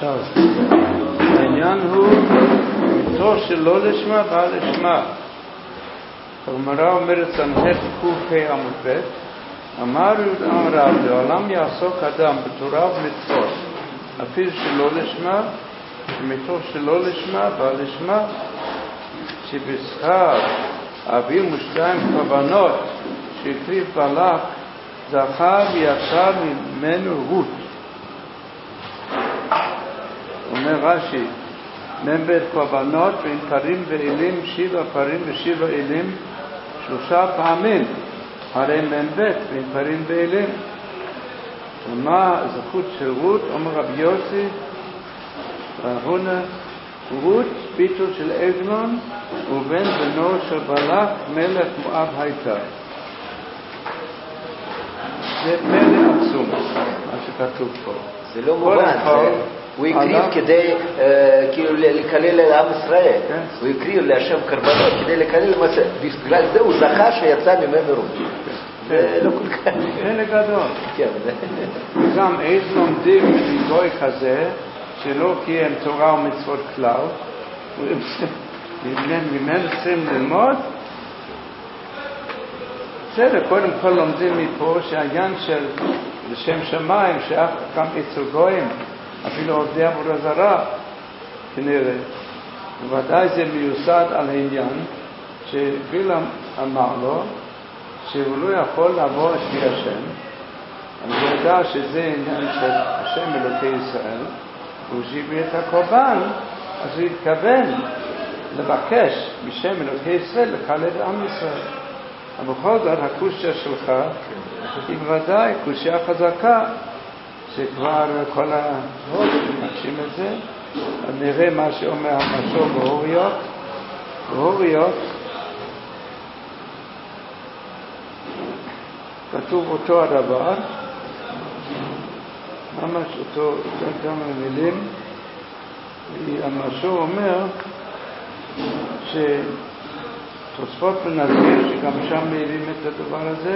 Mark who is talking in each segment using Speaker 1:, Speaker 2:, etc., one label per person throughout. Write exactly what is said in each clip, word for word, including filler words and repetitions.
Speaker 1: טוב. העניין הוא מתור שלא לשמה בא לשמה. הגמרא אומרת סנהדרין ק"ה עמוד ב' אמר יהודה רב לעולם יעסוק אדם בתורה ומצוות אפילו שלא לשמה ומתור שלא לשמה בא לשמה שבשכר ארבעים ושתיים כוונות שהקריב בלק זכר ויצר ממנו רות. אומר רש"י מ"ב כוונות בין פרים ואלים שבע פרים ושבע אלים שלושה פעמים הרי מ"ב בין פרים ואלים. ומה זכות של רות? אומר רבי יוסי והונה רות ביתו של עגלון ובן בנו של בלק מלך מואב הייתה. זה פלא עצום מה שכתוב פה.
Speaker 2: זה לא מובן, הוא הקריב כדי כאילו לקלל לעם ישראל, הוא הקריב להשם קרבנות כדי לקלל למעשה, בגלל זה הוא זכה שיצא ממנו רות. זה לא כל כך
Speaker 1: פלא גדול. גם איך לומדים מגוי כזה שלא קיים תורה ומצוות כלל ממנו צריכים ללמוד. בסדר, קודם כל לומדים מפה שהעניין של לשם שמיים שאף גם אצל גויים אפילו עובדי עבודה זרה כנראה בוודאי זה מיוסד על העניין שבלעם אמר לו שהוא לא יכול לעבור לפי השם, אז הוא ידע שזה עניין של השם אלוקי ישראל והוא שהביא את הקורבן אז הוא התכוון לבקש בשם אלוקי ישראל לקלל את עם ישראל. אבל בכל זאת הקושיה שלך היא בוודאי קושיה חזקה שכבר כל ההוד מקשים את זה. אז נראה מה שאומר המשור בהוריות. בהוריות כתוב אותו הדבר ממש אותו כמה מילים. המשור אומר ש תוספות מנסים שגם שם מעירים את הדבר הזה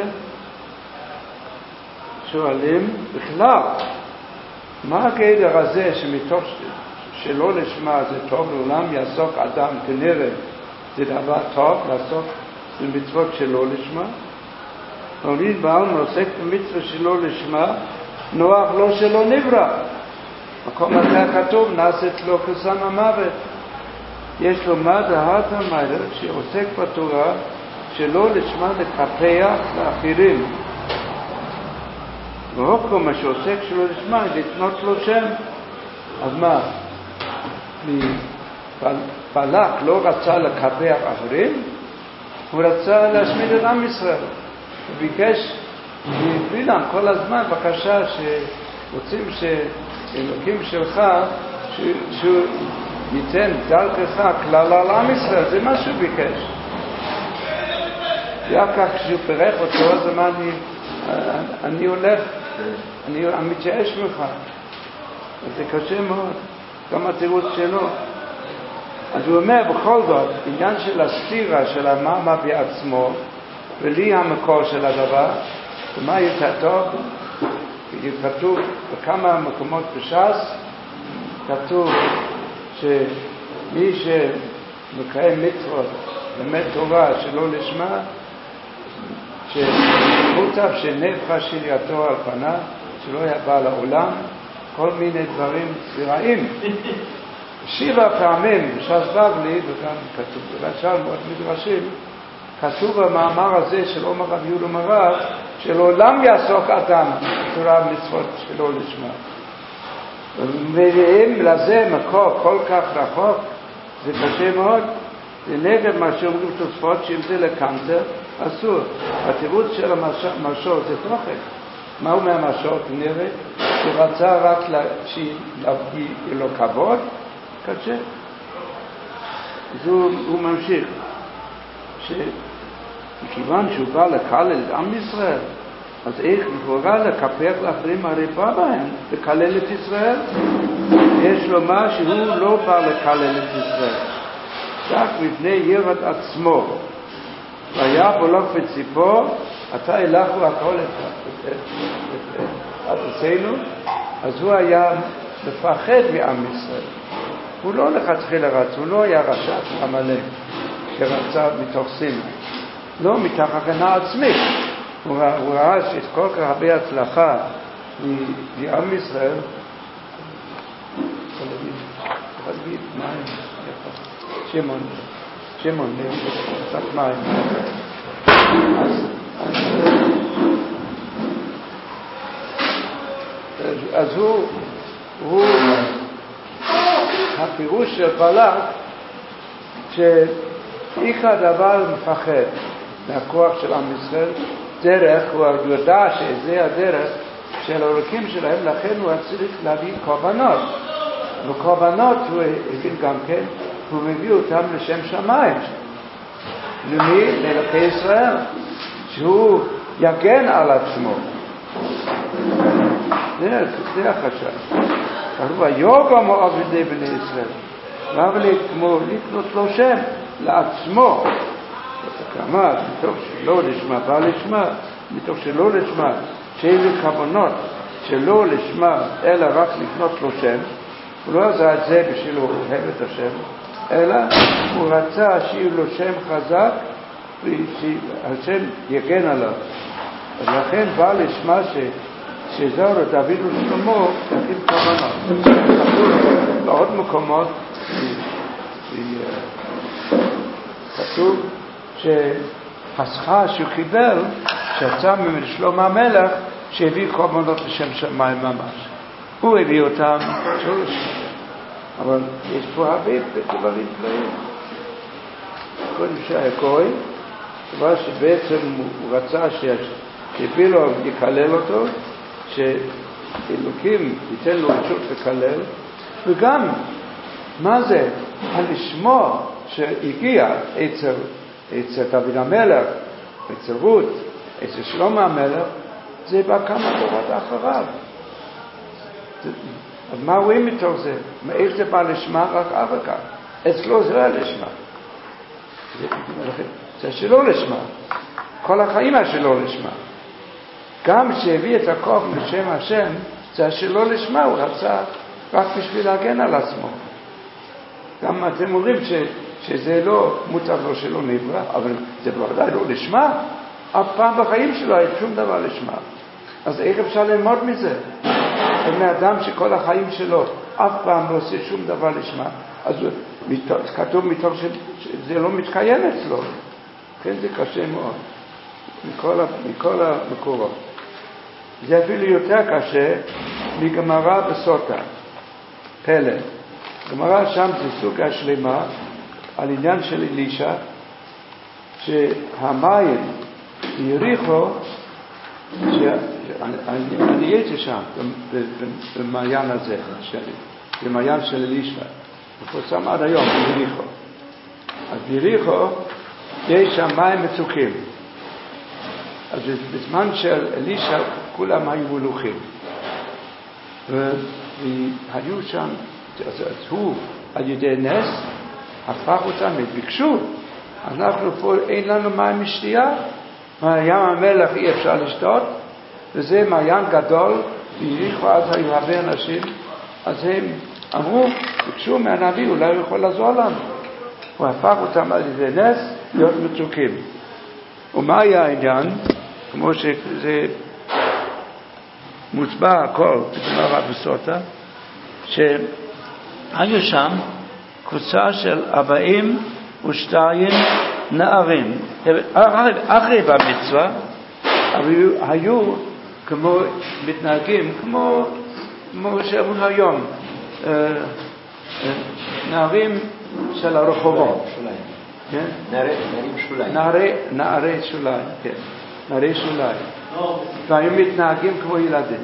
Speaker 1: שואלים בכלל מה הגדר הזה שמתוך שלא לשמה זה טוב לעולם יעסוק אדם כנראה זה דבר טוב לעסוק במצוות שלא לשמה נוריד בעלמא עוסק במצווה שלא לשמה נוח לו שלא נברא מקום אחר כתוב נעשית לו כסם המוות. יש לו מה דעת המיירת שעוסק בתורה שלא לשמה לקפח לאחרים והוא מה שעוסק שלא לשמה לתנות לו שם. אז מה? בלק לא רצה לקפח אחרים, הוא רצה להשמיד את עם ישראל. הוא ביקש מבלעם כל הזמן בקשה שרוצים שאלוקים שלך שהוא ייתן דרכך כלל על עם ישראל, זה מה שהוא ביקש. יחד כשהוא פרח אותו, אז אמר לי, אני הולך, אני מתייאש ממך. זה קשה מאוד, גם התירוץ שלו. אז הוא אומר, בכל זאת, עניין של הסתירה של המאמא בעצמו, ולי המקור של הדבר, ומה יותר טוב? כתוב בכמה מקומות בש"ס, כתוב שמי שמקיים מצוות באמת תורה שלא לשמה שמוטב שנפחה שליעתו על פניו שלא יבא לעולם כל מיני דברים רעים. שבע פעמים בש"ס בבלי וגם כתוב ובשאר מאוד מדרשים כתוב במאמר הזה של עומר רב יהודה מרב שלעולם יעסוק אדם תורה ומצוות שלא לשמה ואם לזה מקור כל כך רחוק זה קשה מאוד. זה נגד מה שאומרים תוספות שאם זה לקנטר אסור. התירוץ של המשור זה תוכן. מה אומר המשור? כנראה שרצה רק שיהיה לו כבוד קשה. אז הוא, הוא ממשיך שכיוון שהוא בא לקלל את עם ישראל אז איך לכאורה לקפח לאחרים הרי בא בהם לקלל את ישראל. יש לומר שהוא לא בא לקלל את ישראל רק מפני ירד עצמו והיה בולוק וציפור אתה אלכו הכל את עשינו. אז הוא היה לפחד מעם ישראל. הוא לא לכתחילה רצה, הוא לא היה רשע עמלק שרצה מתוך שנאה. לא מתוך הגנה עצמית. הוא ראה שיש כל כך הרבה הצלחה מעם ישראל. תגיד מים, שמעון, שמעון, קצת מים. אז הוא, הוא, הפירוש של בלק, שעיקר הדבר מפחד מהכוח של עם ישראל, דרך, הוא יודע שזה הדרך של האלוקים שלהם, לכן הוא צריך להביא קורבנות. וקורבנות הוא הבין גם כן, הוא מביא אותם לשם שמיים. למי? לאלוקי ישראל. שהוא יגן על עצמו. זה, זה החשב. כתוב, ויוגם עבדי בני ישראל. אבל כמו לקנות לו שם לעצמו. כמה, מתוך שלא לשמה, בא לשמה, מתוך שלא לשמה, שאלה כוונות שלא לשמה, אלא רק לקנות לו שם. הוא לא עשה את זה בשביל הוא אוהב את השם, אלא הוא רצה שיהיה לו שם חזק והשם יגן עליו. אז לכן בא לשמה ש... שזהו דוד ושלמה להקים כוונות. בעוד מקומות כתוב שהשכר שהוא קיבל שיצא ממנו שלמה המלך שהביא כוונות לשם שמיים ממש. הוא הביא אותם שלוש. אבל יש פה הרבה דברים פלאים. קודם שהיה כהן, דבר שבעצם הוא רצה שבילו יקלל אותו, שאלוקים ייתן לו רשות לקלל, וגם, מה זה? הלשמוע שהגיע אצל, אצל דוד המלך, אצל רות, אצל שלמה המלך, זה בא כמה דורות אחריו. אז מה רואים מתוך זה? מאיך זה בא לשמה רק אחר כך? אצלו זה לא לשמה. זה, זה שלא לשמה. כל החיים השלא לשמה. גם שהביא את הכוח לשם השם, זה שלא לשמה, הוא רצה רק בשביל להגן על עצמו. גם אתם אומרים ש, שזה לא מותר לו שלא נברא, אבל זה בוודאי לא לשמה. אף פעם בחיים שלו היה שום דבר לשמה. אז איך אפשר ללמוד מזה? מאדם שכל החיים שלו אף פעם לא עושה שום דבר לשמה, אז כתוב מתוך שזה לא מתקיים אצלו. כן, זה קשה מאוד מכל, מכל המקורות. זה אפילו יותר קשה מגמרא בסוטה פלא. גמרא שם זה סוגה שלמה על עניין של אלישע, שהמים יריחו, אני הייתי שם במעיין הזה שלי, במעיין של אלישע, מפורסם עד היום ביריחו. אז ביריחו יש שם מים מצוקים. אז בזמן של אלישע כולם היו מלוכים, והיו שם, אז הוא על ידי נס הפך אותם, ביקשו, אנחנו פה אין לנו מים משתייה, מים המלח אי אפשר לשתות, וזה מעיין גדול, ביריחו אז היו הרבה אנשים, אז הם אמרו, ביקשו מהנביא, אולי הוא יכול לעזור לנו. הוא הפך אותם על ידי נס להיות מצוקים. ומה היה העניין? כמו שזה מוסבר הכל בגמרא בסוטה, שהיו שם קבוצה של ארבעים ושתיים נערים, אחרי במצווה, אבל היו כמו מתנהגים, כמו, כמו שאומרים היום, נערים של הרחובות.
Speaker 2: נערים שוליים.
Speaker 1: נערי שוליים, כן. נערי שוליים. והיו מתנהגים כמו ילדים.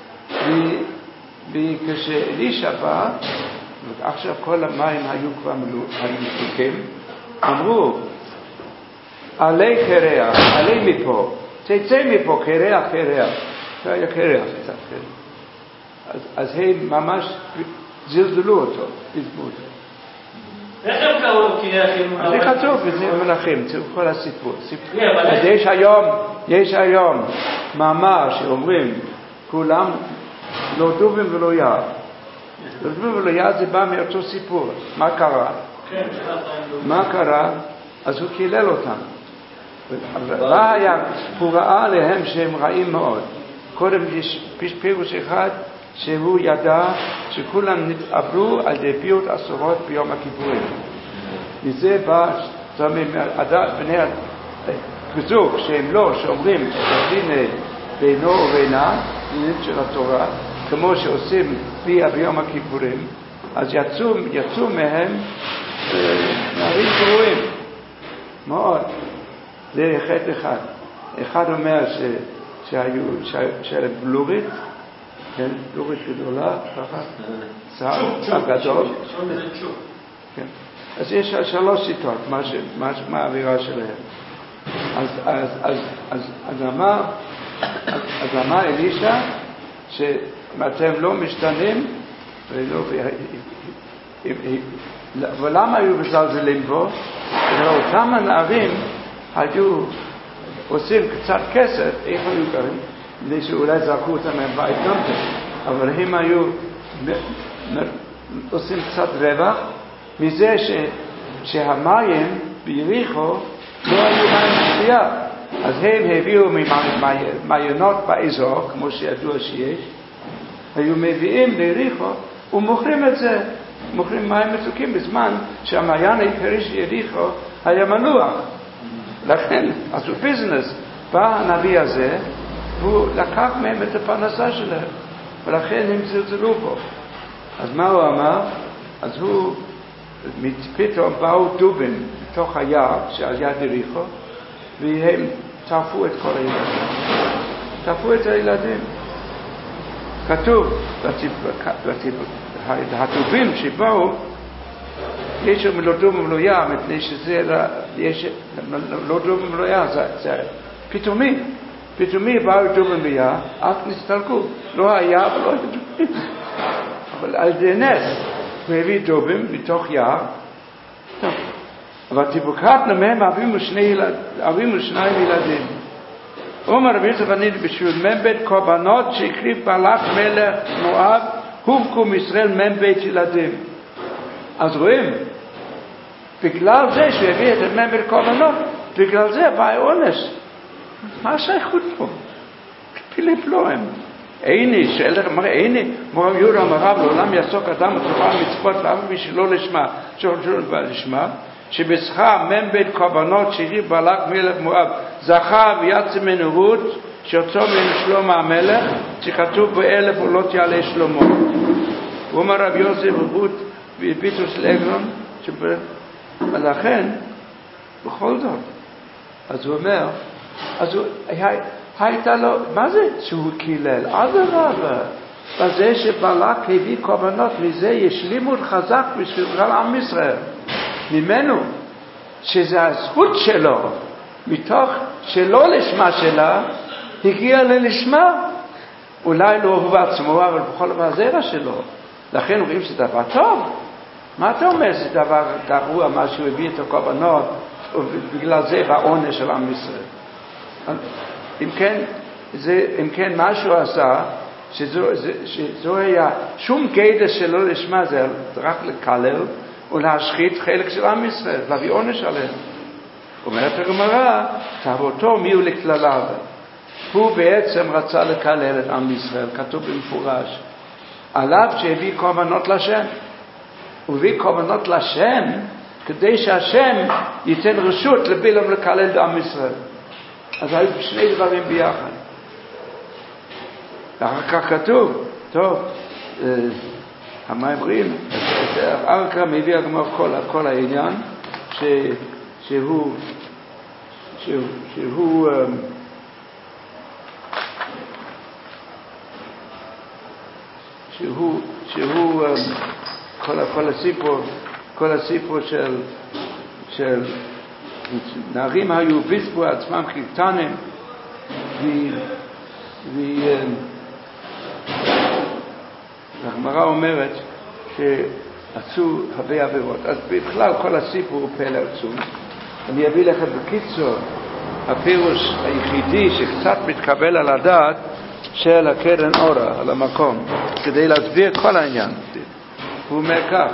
Speaker 1: וכשאלישע בא, עכשיו כל המים היו כבר מצוקים, אמרו, עלי קרח, עלי מפה, תצא מפה, קרח, קרח. זה היה קרח קצת, כן. אז, אז הם ממש זלזלו אותו, תזבו אותו.
Speaker 3: איך הם קראו קרחים?
Speaker 1: אז זה כתוב, זה מלכים, זה כל הסיפור. אז יש היום, יש היום מאמר שאומרים, כולם לא דובים ולא יער. רבי ולויה זה בא מאותו סיפור. מה קרה? מה קרה? אז הוא קילל אותם. מה היה? הוא ראה להם שהם רעים מאוד. קודם יש פירוש אחד שהוא ידע שכולם נתעברו על ידי פירות אסורות ביום הכיפורים. מזה בא בני פסוק שהם לא, שאומרים דין בינו ובינה, דין של התורה, כמו שעושים ביה ביום הכיפורים, אז יצאו, יצאו מהם נערים גרועים מאוד. זה חטא אחד. אחד אומר ש, שהיו, שהיו בלורית, כן, בלורית גדולה, ככה, צער גדול. כן. אז יש שלוש שיטות, מה, ש, מה, מה האווירה שלהם. אז, אז, אז, אז, אז אמר, אז, אז אמר אלישע, שאתם לא משתנים, ולא, ולמה היו מזלזלים בו? אותם הנערים היו עושים קצת כסף, איך היו גרים? כדי שאולי זרקו אותם מהבית גם כן, אבל הם היו עושים קצת רווח מזה ש, שהמים ביריחו לא היו מים שפייה, אז הם הביאו ממעיינות באזור, כמו שידוע שיש, היו מביאים ליריחו ומוכרים את זה, מוכרים מים מתוקים בזמן שהמעיין העיקרי של יריחו היה מנוח. לכן, אז הוא ביזנס, בא הנביא הזה, והוא לקח מהם את הפרנסה שלהם, ולכן הם זלזלו בו. אז מה הוא אמר? אז הוא, פתאום באו דובים בתוך היער שעל יד יריחו, והם טרפו את כל הילדים. טרפו את הילדים. כתוב, הדובים שבאו, יש שם לא דום ומלויה, מפני שזה, יש לא דום ומלויה, זה, זה פתאומי, פתאומי באו דום ומלויה, אף נסתלקו, לא היה ולא היה דומים, אבל על זה נס, הוא הביא דובים בתוך יער, אבל תבוקתנו מהם אבינו שניים ילדים. אומר רבי יוסף אני בשביל מבית קורבנות שהקריב בלק מלך מואב, הובקו מישראל מבית ילדים. אז רואים, בגלל זה שהביא את המבל קורבנות, בגלל זה בא העונש. מה השייכות פה? פילי פלואים. איני, שאלך אמר, איני, מורם יהודה אמריו, לעולם יעסוק אדם ותורה מצוות ואף בשלו לשמה, שולשול לשמה, שבשכר מבית קורבנות שהקריב בלק מלך מואב, זכה ויצא מנהות, שיוצא מן שלמה המלך, שכתוב באלף עולות יעלה שלמה. הוא אומר רבי יוסף רות, ופיתוס לאגרון, ולכן, בכל זאת, אז הוא אומר, אז הוא, הייתה לו, מה זה שהוא קילל? עד הרבה, בזה שבלק הביא קורבנות, מזה יש לימוד חזק בשביל עם ישראל, ממנו, שזה הזכות שלו, מתוך שלא לשמה שלה, הגיע ללשמה, אולי לא הוא בעצמו, אבל בכל דבר הזרע שלו, לכן רואים שזה דבר טוב. מה אתה אומר? זה דבר גרוע, מה שהוא הביא את הקורבנות, ובגלל זה בעונש של עם ישראל. אם כן, זה, אם כן, מה שהוא עשה, שזו, זה, שזו היה שום גדר שלא לשמה, זה רק לקלל ולהשחית חלק של עם ישראל, להביא עונש עליהם. אומרת הגמרא, תאוותו מי הוא לכלליו. הוא בעצם רצה לקלל את עם ישראל, כתוב במפורש. עליו שהביא קורבנות לשם. הוא הביא קורבנות לשם, כדי שהשם ייתן רשות לבלעם לקלל את עם ישראל. אז היו שני דברים ביחד. ואחר כך כתוב, טוב, המאמרים, אחר כך מביא הגמרא כל, כל העניין, ש, שהוא, שהוא, שהוא, שהוא, שהוא, כל, כל הסיפור, כל הסיפור של, של נערים היו ביספו עצמם קטנים, והגמרא אומרת שעשו הרבה עבירות. אז בכלל כל הסיפור הוא פלא עצום. אני אביא לכם בקיצור, הפירוש היחידי שקצת מתקבל על הדעת, של הקרן אורה על המקום, כדי להסביר כל העניין. הוא אומר כך,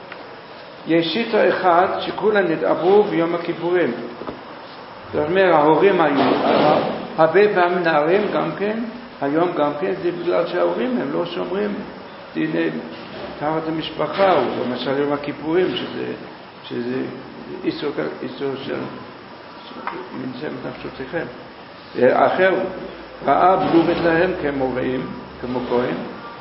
Speaker 1: יש שיטה אחד שכולם נתעברו ביום הכיפורים. זאת אומרת, ההורים היו, הרבה פעמים נערים גם כן, היום גם כן, זה בגלל שההורים הם לא שומרים דיני תחת המשפחה, או למשל יום הכיפורים, שזה, שזה איסור, איסור של, מנשם נפשותיכם. אחר, ראה בלומת להם כמוראים, כמו כהן,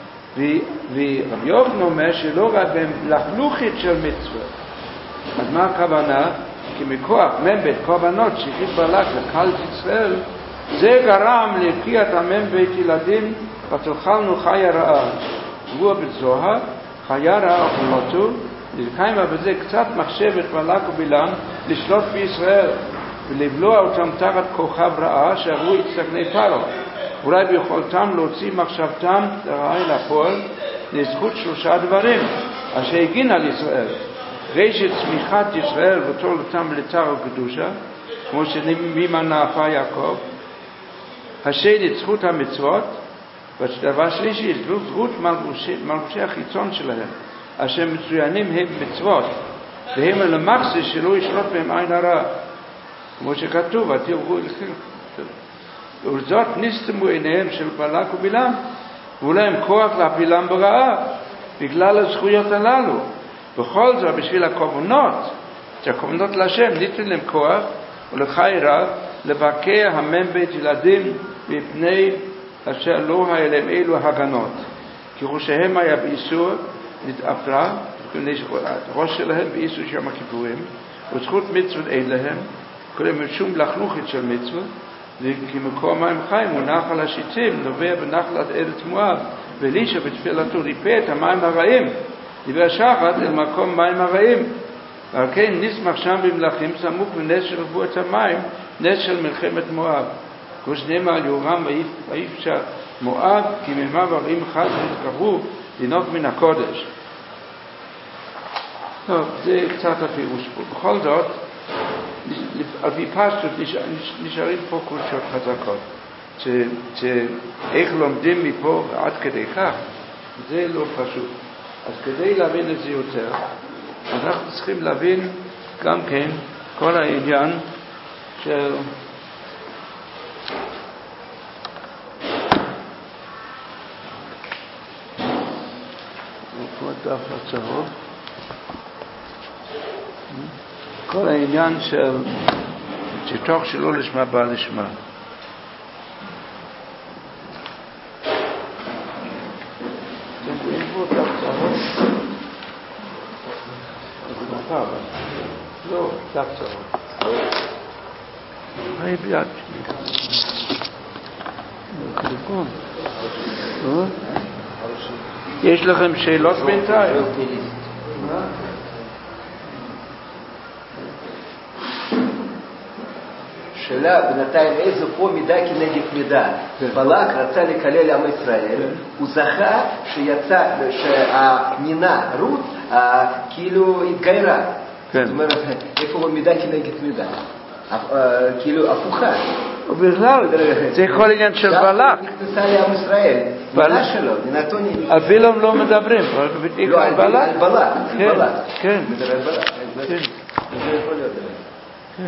Speaker 1: ורבי יוחנן אומר שלא רק הם לחלוכית של מצווה. אז מה הכוונה? כי מכוח מבית קורבנות שהכניס בלק לקהל ישראל, זה גרם לפקיעת המם בית ילדים ותאכלנו חיה רעה. הוא בזוהר, חיה רעה אוכלותו, נלקיימה בזה קצת מחשבת בלק ובלעם לשלוט בישראל ולבלוע אותם תחת כוכב רעה שעברו את סכני פרו. אולי ביכולתם להוציא מחשבתם לרעה אל הפועל לזכות שלושה דברים אשר הגין על ישראל. ראשית צמיחת ישראל ותולדתם לתר וקדושה, כמו שממנה עפה יעקב. השני זכות המצוות, והדבר שלישי זכות מלבושי החיצון שלהם, אשר מצוינים הם מצוות, והם למחסה שלא ישלוט בהם עין הרע, כמו שכתוב, ותראו אליכם. ולזאת נסתמו עיניהם של בלק ובלעם, והיו להם כוח להפילם ברעה, בגלל הזכויות הללו. בכל זאת, בשביל הקורבנות, שהקורבנות להשם, ניתן להם כוח ולחי רב לבקע המם בית ילדים מפני אשר לא היה להם אלו הגנות. כי ראשיהם היה באיסור נתאפרה, ראש שלהם באיסור שם הכיפורים, וזכות מצוות אין להם, כולם שום לחלוכת של מצוות, כי מקור מים חיים הוא נחל השיטים, נובע בנחלת ארץ מואב, ואלישע בתפילתו ריפא את המים הרעים, דיבר שחת אל מקום מים הרעים, ועל כן נשמח שם במלכים סמוך לנס של רבועת המים, נס של מלחמת מואב. כמו שנאמר על יורם ויפשע מואב, כי מימיו הרעים חד ונתקרבו לנהוג מן הקודש. טוב, זה קצת הפירוש פה. בכל זאת, על פי פשטות נשארים פה קושיות חזקות, שאיך לומדים מפה עד כדי כך, זה לא פשוט. אז כדי להבין את זה יותר, אנחנו צריכים להבין גם כן כל העניין של פה דף הצהוב, כל העניין של שתוך שלא לשמה בא לשמה. אתם רואים פה דף צהוב? זה מפה, לא, דף צהוב. היי ביד טלפון. יש לכם שאלות בינתיים?
Speaker 2: שאלה בינתיים איזו פה מידה כנגד מידה. בלק רצה לקלל עם ישראל, הוא זכה שיצא, שהנינה רות כאילו התגיירה. זאת אומרת, איפה הוא מידה כנגד מידה? כאילו הפוכה.
Speaker 1: ובכלל, זה כל עניין של בלק.
Speaker 2: נכנסה לעם ישראל, נינה שלו, נינתו נינה.
Speaker 1: אפילו הם לא מדברים,
Speaker 2: לא, על בלק.
Speaker 1: כן, כן.
Speaker 2: מדבר על בלק.
Speaker 1: כן.
Speaker 2: זה יכול להיות. כן.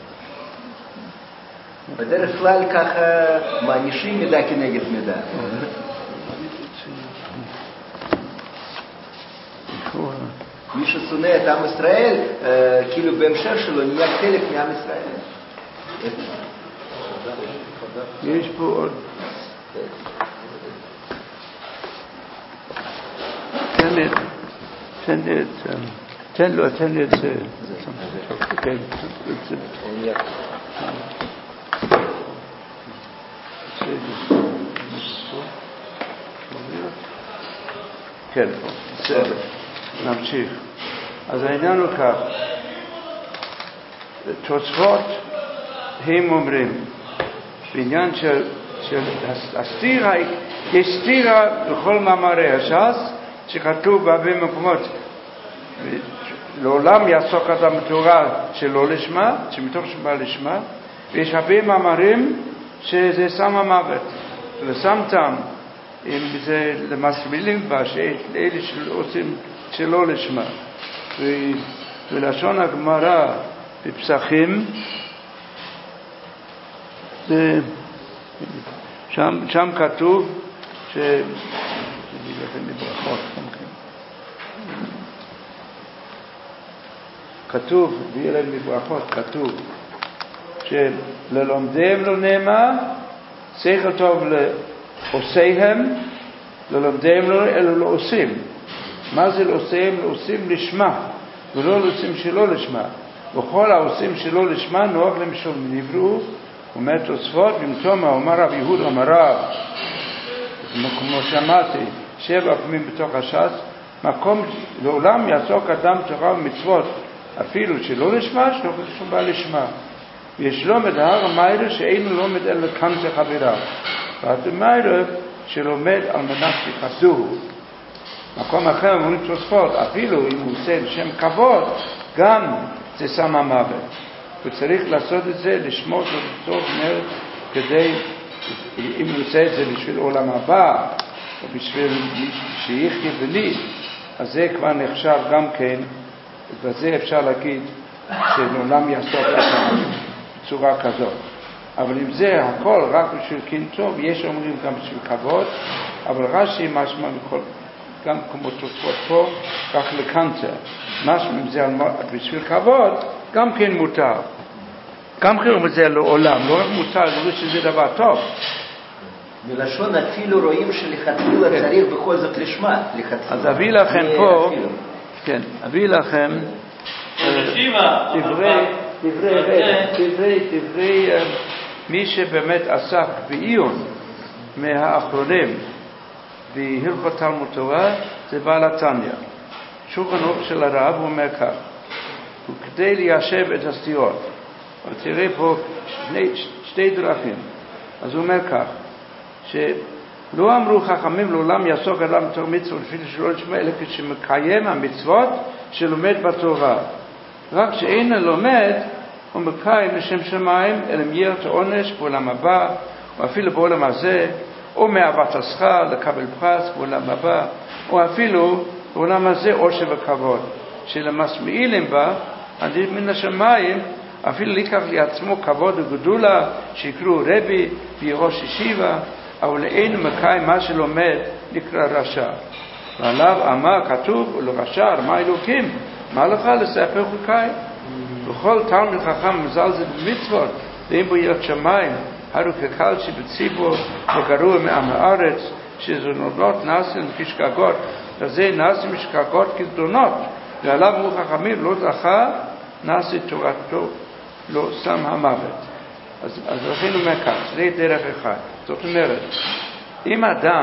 Speaker 2: בדרך כלל ככה מענישים מידה כנגד מידה. מי ששונא את עם ישראל, כאילו בהמשך שלו נהיה חלק מעם ישראל.
Speaker 1: יש פה עוד. תן לי, תן לי את, תן לו, תן לי את זה. כן, זה. כן, בסדר, נמשיך. אז העניין הוא כך, תוספות הם אומרים, בעניין של, של הסתירה, יש סתירה בכל מאמרי הש"ס, שכתוב בהרבה מקומות, לעולם יעסוק אדם בתורה שלא לשמה, שמתוך שמה לשמה, ויש הרבה מאמרים שזה סם המוות. לסמתם, אם זה למסמילים בה, שאלה שעושים שלא לשמה. ולשון הגמרא בפסחים, שם, שם כתוב ש... כתוב, ויראה מברכות, כתוב שללומדיהם לא נאמר, שכל טוב לעושיהם, ללומדיהם לא, אלא לעושים. מה זה לעושיהם? לעושים לשמה, ולא לעושים שלא לשמה. וכל העושים שלא לשמה נוהג להם של נבראו, אומר תוספות, במקום אומר רב יהודה אמר רב, כמו שאמרתי, שבע פעמים בתוך הש"ס, מקום לעולם יעסוק אדם תורה ומצוות, אפילו שלא לשמה, שלא בא לשמה. ויש לומד ההר המיירה שאינו לומד אלא כנצה חבריו. והמיירה שלומד על מנת שיכבדוהו. מקום אחר אומרים תוספות, אפילו אם הוא עושה לשם כבוד, גם זה שם המוות. וצריך לעשות את זה, לשמור ולצורך נר, כדי, אם הוא עושה את זה בשביל עולם הבא, או בשביל שיחיה ולי, אז זה כבר נחשב גם כן, וזה אפשר להגיד שלעולם יעסוק לכם בצורה כזאת. אבל אם זה הכל רק בשביל קינטוב, יש אומרים גם בשביל כבוד, אבל רש"י משמע מכל, גם כמו תוספות פה, כך לקנצה. משמע אם זה בשביל כבוד, גם כן מותר. גם כן זה לעולם, לא רק מותר, זה שזה דבר טוב.
Speaker 2: מלשון אפילו רואים שלכתחילה צריך בכל זאת לשמה.
Speaker 1: אז אביא לכם פה, כן, אביא לכם דברי, דברי, דברי, דברי, מי שבאמת עסק בעיון מהאחרונים בהלכות תלמוד תורה, זה בעל התניא. שולחן ערוך של הרב הוא אומר כך, וכדי ליישב את הסתירות, אבל תראה פה שני, שתי דרכים. אז הוא אומר כך, שלא אמרו חכמים לעולם יעסוק אדם בתור מצוות לפי שלא לשמה, אלא כשמקיים המצוות שלומד בתורה. רק שאין לומד הוא מקיים לשם שמיים, אלא מייר את העונש בעולם הבא, או אפילו בעולם הזה, או מאהבת השכר לקבל פרס בעולם הבא, או אפילו בעולם הזה עושר וכבוד. שלמסמילים בה, עד מן השמיים, אפילו לקח לעצמו כבוד וגדולה, שיקראו רבי וראש ישיבה, אבל אין מקיים מה שלומד נקרא רשע. ועליו אמר כתוב, ולרשע מה אלוקים, מה לך לספר חוקי? וכל תלמיד חכם מזלזל במצוות, ואין בו יראת שמיים, הרו כקל שבציבור וגרוע מעם הארץ, שזונות נעשים כשגגות, וזה נעשים כשגגות כזדונות, ועליו אמרו חכמים לא זכה, נעשי תורתו לא שם המוות. אז, אז לכן אומר כך, זה דרך אחד. זאת אומרת, אם אדם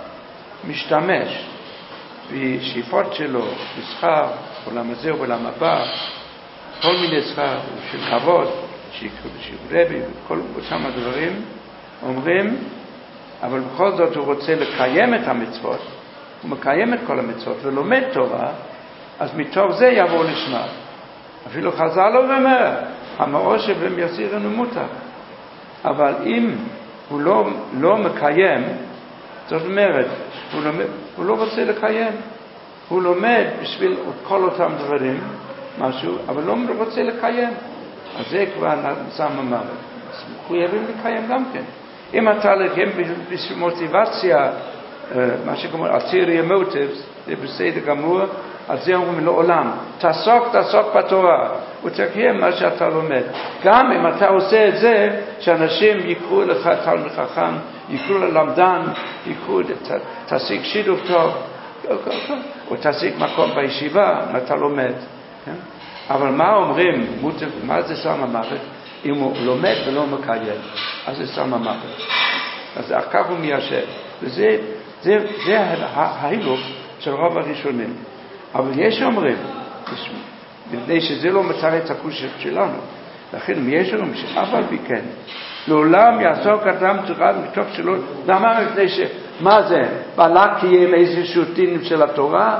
Speaker 1: משתמש בשאיפות שלו, בשכר, בעולם הזה ובעולם הבא, כל מיני שכר של כבוד, שיקראו רבי וכל אותם הדברים, אומרים, אבל בכל זאת הוא רוצה לקיים את המצוות, הוא מקיים את כל המצוות ולומד תורה, אז מתוך זה יבוא לשמה. אפילו חז"ל לא אומר, המאושר והם יסירנו מותר. אבל אם הוא לא, לא מקיים, זאת אומרת, הוא, לומד, הוא לא רוצה לקיים. הוא לומד בשביל כל אותם דברים, משהו, אבל לא רוצה לקיים. אז זה כבר שם המוות. אז מחויבים לקיים גם כן. אם אתה לקיים בשביל מוטיבציה, מה שקוראים ulterior motives, זה בסדר גמור, אז זה אומרים לעולם, תעסוק, תעסוק בתורה, ותקיים מה שאתה לומד. גם אם אתה עושה את זה, שאנשים יקראו לך תלמיד חכם, יקראו ללמדן, יקראו, תעסיק שידוך טוב, או תעסיק מקום בישיבה, מה אתה לומד. כן? אבל מה אומרים, מה זה שם המוות? אם הוא לומד ולא מקיים, אז זה שם המוות. אז כך הוא מיישב. וזה זה, זה ההילוך של רוב הראשונים. אבל יש אומרים, מפני שזה לא מצא את הקושי שלנו. לכן יש אומרים שאף על פי כן, לעולם יעסוק אדם תורה מתוך שלו, למה מפני ש... מה זה? בעלה קיים איזשהו דין של התורה?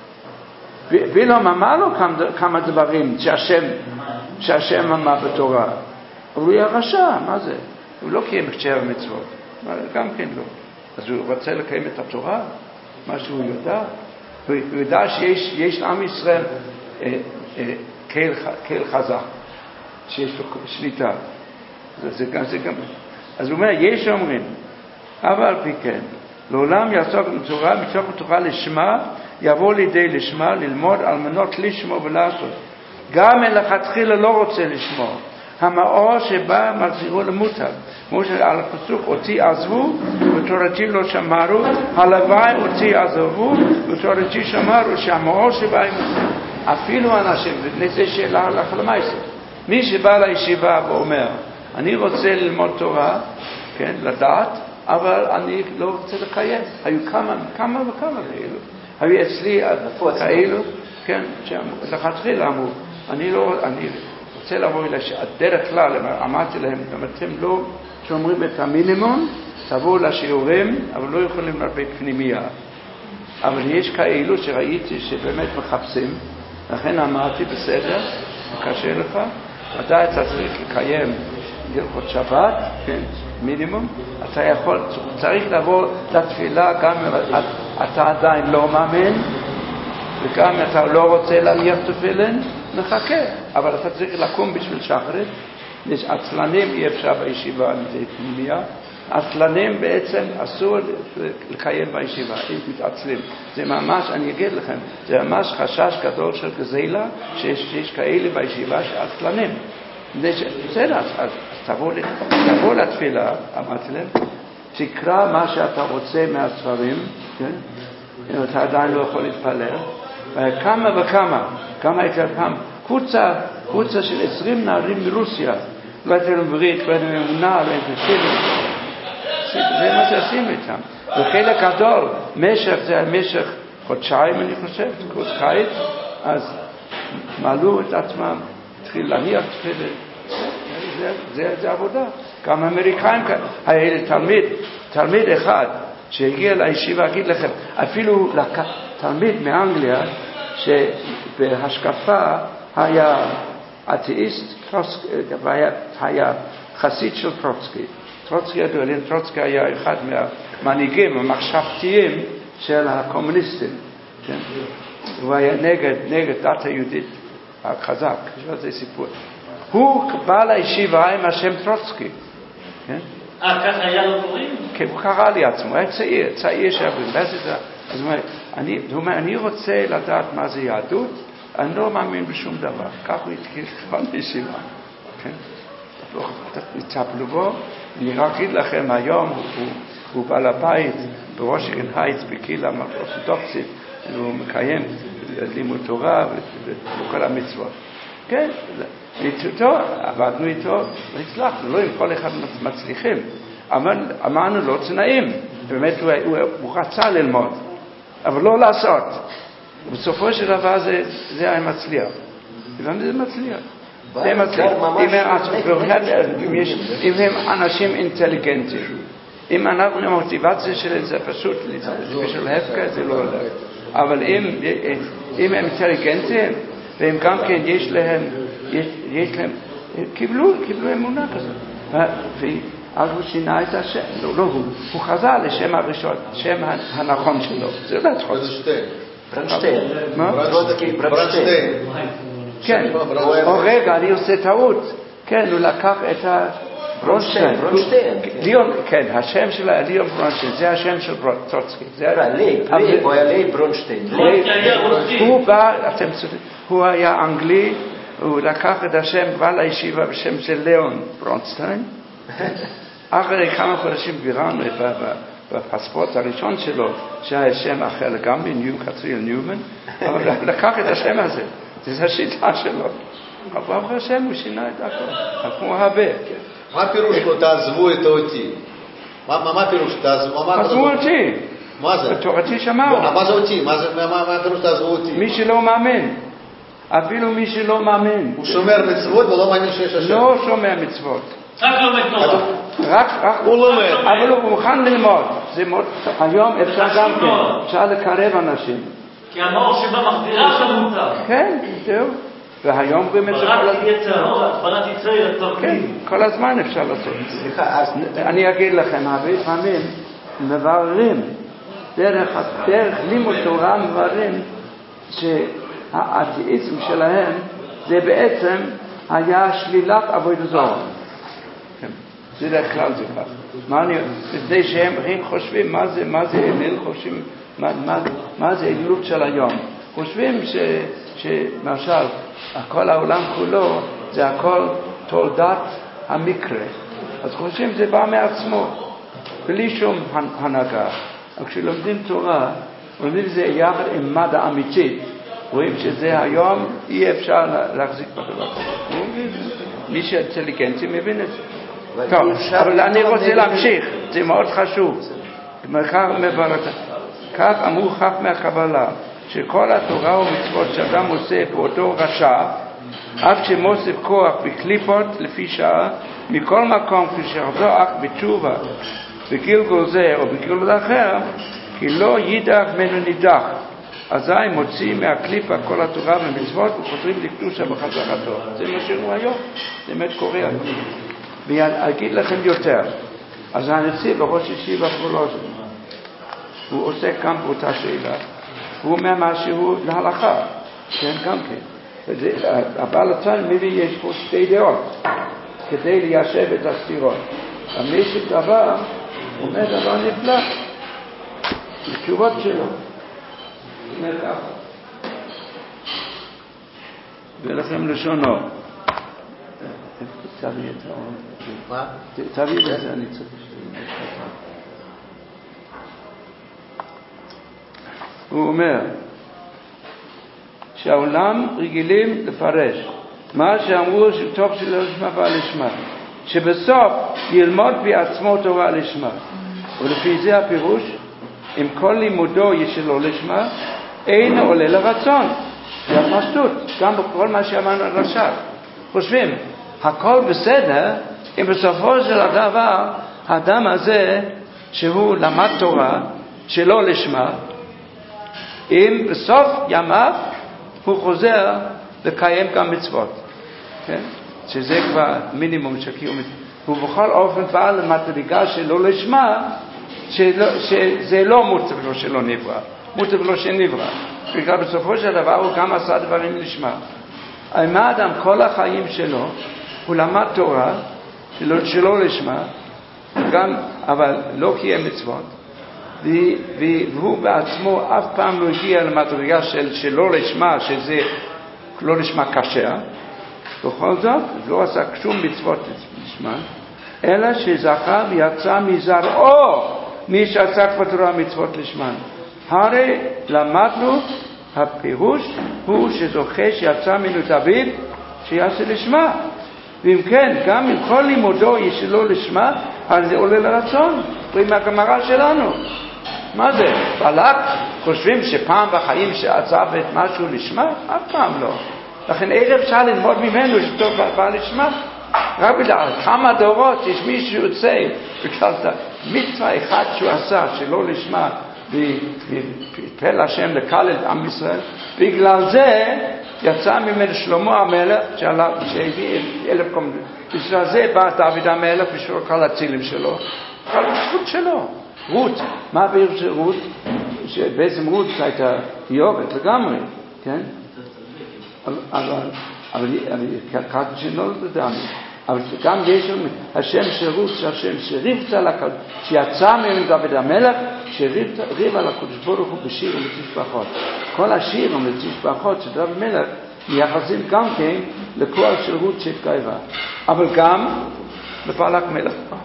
Speaker 1: ולא אמר לו כמה דברים שהשם, שהשם אמר בתורה. אבל הוא היה רשע, מה זה? הוא לא קיים את שבע מצוות. גם כן לא. אז הוא רוצה לקיים את התורה, מה שהוא יודע. הוא יודע שיש יש לעם ישראל אה, אה, קהל, קהל חזק, שיש לו שליטה. זה, זה, זה, זה גם... אז הוא אומר, יש אומרים, אבל על פי כן, לעולם יעסוק בתורה, מתוך התורה לשמה, יבוא לידי לשמה, ללמוד על מנות לשמו ולעשות. גם מלכתחילה לא רוצה לשמוע. המאור שבא מחזירו למוטב. כמו שעל הפסוק, אותי עזבו ותורתי לא שמרו, הלוואי אותי עזבו ותורתי שמרו, שהמאור שבא עם אפילו אנשים, וזה שאלה הלכה למעשה. מי שבא לישיבה ואומר, אני רוצה ללמוד תורה, כן, לדעת, אבל אני לא רוצה לקיים. היו כמה, כמה וכמה כאלו. היו אצלי כאלו, כן, שלכתחילה אמרו, אני לא, אני רוצה לבוא אליי, הדרך כלל, אמרתי להם, גם אתם לא שומרים את המינימום, תבואו לשיעורים, אבל לא יכולים להרבה פנימייה. אבל יש כאלו שראיתי שבאמת מחפשים, לכן אמרתי, בסדר, קשה לך, אתה צריך לקיים הלכות שבת, כן, מינימום, אתה יכול, צריך לבוא לתפילה גם אם אתה עדיין לא מאמין, וגם אם אתה לא רוצה להניח תפילין, נחכה, אבל אתה צריך לקום בשביל שחרית. יש עצלנים, אי אפשר בישיבה על ידי פנימיה, עצלנים בעצם אסור לקיים בישיבה, אם מתעצלים. זה ממש, אני אגיד לכם, זה ממש חשש גדול של גזילה, שיש, שיש כאלה בישיבה שעצלנים. בסדר, אז תבוא, תבוא לתפילה, אמרתי להם, תקרא מה שאתה רוצה מהספרים, כן? אתה עדיין לא יכול להתפלל, וכמה וכמה, כמה יותר כמה, קבוצה, קבוצה של עשרים נערים מרוסיה, לא הייתה להם ברית, לא הייתה להם אמונה, לא הייתה תפילה, זה מה שעשינו איתם. וחלק גדול, משך, זה המשך חודשיים אני חושב, חודש קיץ, אז מעלו את עצמם, התחיל להניח תפילה, זה, זה, זה עבודה. גם האמריקאים, היה תלמיד, תלמיד אחד שהגיע לישיבה, אגיד לכם, אפילו תלמיד מאנגליה, שבהשקפה היה אתאיסט, והיה, היה חסיד של טרוצקי. טרוצקי ידוע, טרוצקי היה אחד מהמנהיגים המחשבתיים של הקומוניסטים. כן? הוא היה נגד, נגד דת היהודית החזק, זה סיפור. הוא בא לישיבה עם השם טרוצקי. כן?
Speaker 3: אה, ככה היה לו קוראים?
Speaker 1: כן, הוא קרא לי עצמו, היה צעיר, צעיר שעבוד. אז הוא אומר, אני, הוא אומר, אני רוצה לדעת מה זה יהדות, אני לא מאמין בשום דבר. כך הוא התחיל כבר לישיבה. כן? תצפלו בו, אני רק אגיד לכם, היום הוא, הוא, הוא בא לבית בוושינגטון הייטס, בקהילה אורתודוקסית, והוא מקיים לימוד תורה וכל המצוות. כן, איתו, עבדנו איתו, והצלחנו, לא עם כל אחד מצליחים. אבל אמרנו לו תנאים, באמת הוא, הוא, הוא רצה ללמוד, אבל לא לעשות. בסופו של דבר זה, זה היה מצליח. זה מצליח. זה מצליח. אם הם אנשים אינטליגנטים, אם אנחנו המוטיבציה שלהם זה פשוט, בשביל הפקה זה לא הולך. אבל אם, אם הם אינטליגנטים, והם גם כן יש להם, יש, יש להם, קיבלו, קיבלו אמונה כזאת. אז הוא שינה את השם, לא, לא הוא, הוא חזר לשם הראשון, שם הנכון שלו. זה לא תחוץ.
Speaker 2: ברנשטיין.
Speaker 1: מה?
Speaker 2: ברנשטיין.
Speaker 1: כן, או רגע, אני עושה טעות. כן, הוא לקח את ה... ברונשטיין. ברונשטיין. ליאון, כן, השם שלו היה ליאון ברונשטיין, זה השם של טרוצקי.
Speaker 2: לי, לי, הוא היה לי ברונשטיין.
Speaker 1: הוא בא, אתם צודקים, הוא היה אנגלי, הוא לקח את השם, בא לישיבה בשם של ליאון ברונשטיין. אחרי כמה חודשים ביררנו בפספורט הראשון שלו, שהיה שם אחר לגמרי, ניו קטריאל ניומן, אבל לקח את השם הזה, זה השיטה שלו. אבל אחרי השם הוא שינה את הכל, כמו הרבה.
Speaker 4: מה הפירוש לא תעזבו את אותי? מה הפירוש תעזבו?
Speaker 1: עזבו אותי.
Speaker 4: מה זה?
Speaker 1: בתורתי שמעו.
Speaker 4: מה זה אותי? מה הפירוש תעזבו אותי?
Speaker 1: מי שלא מאמין. אפילו מי שלא מאמין.
Speaker 4: הוא שומר מצוות ולא מאמין שיש השם.
Speaker 1: לא שומר מצוות.
Speaker 3: רק לומד תורה.
Speaker 1: רק, רק, הוא לומד. אבל הוא מוכן ללמוד. זה מאוד, היום אפשר גם כן. אפשר לקרב אנשים.
Speaker 3: כי המאור שבה מחזירה שם מותר.
Speaker 1: כן, זהו. והיום אומרים את זה כל
Speaker 3: הזמן. תהיה טהור, התפלת יצא לתוך
Speaker 1: כן, כל הזמן אפשר לעשות. אני אגיד לכם, הרבה פעמים מבררים, דרך לימוד תורה מבררים, שהאתאיזם שלהם זה בעצם היה שלילת עבודת זרה. זה דרך כלל זה כך. מה אני, לפני שהם חושבים מה זה, מה זה אליל, חושבים, מה, מה, מה זה אלילות של היום. חושבים ש, שמשל, כל העולם כולו, זה הכל תולדת המקרה. אז חושבים זה בא מעצמו, בלי שום הנהגה. אבל כשלומדים תורה, לומדים זה יחד עם מדע אמיתי, רואים שזה היום אי אפשר להחזיק בדבר. מי שאינטליגנטי מבין את זה. טוב, אבל אני רוצה להמשיך, זה מאוד חשוב. כך אמרו חכמי הקבלה, שכל התורה ומצוות שאדם עושה באותו רשע, אף שמוסיף כוח בקליפות לפי שעה, מכל מקום כשחזור אך בתשובה, בגלגול זה או בגלגול אחר, כי לא יידח ממנו נידח. אזי מוציא מהקליפה כל התורה ומצוות וחוזרים לקדושה בחזרתו. זה מה שהוא היום, זה באמת קורה היום. ואגיד לכם יותר, אז הנציב בראש ישיבה פרולוזן, הוא עושה כאן באותה שאלה, הוא אומר משהו להלכה, כן, גם כן. הבעל הצן מביא, יש פה שתי דעות, כדי ליישב את הסתירות. המשך דבר, הוא אומר דבר נפלא, לתשובות שלו. הוא אומר ככה. ולכם לשונו. תביא את העולם.
Speaker 2: מה?
Speaker 1: תביא את זה, אני צריך. הוא אומר שהעולם רגילים לפרש מה שאמרו שטוב שלא לשמה ועל לשמה, שבסוף ילמוד בעצמו תורה לשמה, ולפי זה הפירוש אם כל לימודו ישלו לשמה אין עולה לרצון. זה הפשטות, גם בכל מה שאמרנו עד עכשיו. חושבים הכל בסדר אם בסופו של הדבר האדם הזה שהוא למד תורה שלא לשמה, אם בסוף ימיו הוא חוזר לקיים גם מצוות, כן? שזה כבר מינימום של קיום מצוות. הוא בכל אופן בא למדרגה שלא לשמה, שלא, שזה לא מוטב לו שלא נברא, מוטב לו שנברא. בגלל בסופו של דבר הוא גם עשה דברים לשמה. מה אדם כל החיים שלו הוא למד תורה שלא, שלא לשמה, גם, אבל לא קיים מצוות, והוא בעצמו אף פעם לא הגיע למדרגה של שלא לשמה, שזה לא לשמה קשה. בכל זאת לא עשה שום מצוות לשמה, אלא שזכה ויצא מזרעו מי שעסק בתורה מצוות לשמה. הרי למדנו הפירוש הוא שזוכה שיצא ממנו דוד שיעשה לשמה. ואם כן, גם אם כל לימודו ישלו לשמה, אז זה עולה לרצון. רואים מהגמרא שלנו. מה זה? בלק חושבים שפעם בחיים שעצב את משהו לשמה? אף פעם לא. לכן איך אפשר ללמוד ממנו שטוב בא לשמה? רק בגלל כמה דורות יש מישהו יוצא בגלל מצווה אחד שהוא עשה שלא לשמה ופל השם לקלל את עם ישראל, בגלל זה יצא ממנו שלמה המלך שהביא אלף קומדות. בשביל זה בא דוד המלך בשביל כל הצילים שלו, כל הזכות שלו. רות, מה בעיר של רות? שבעצם רות הייתה יובת לגמרי, כן? אבל ככה שלא לדענו, אבל גם יש השם של רות, השם שריבתה לקדוש, שיצא ממנו דוד המלך, שריב על הקדוש ברוך הוא בשיר ובתשבחות. כל השיר ובתשבחות של דוד המלך מייחסים גם כן לכוח של רות שהתגיירה, אבל גם לבלק מלך פף.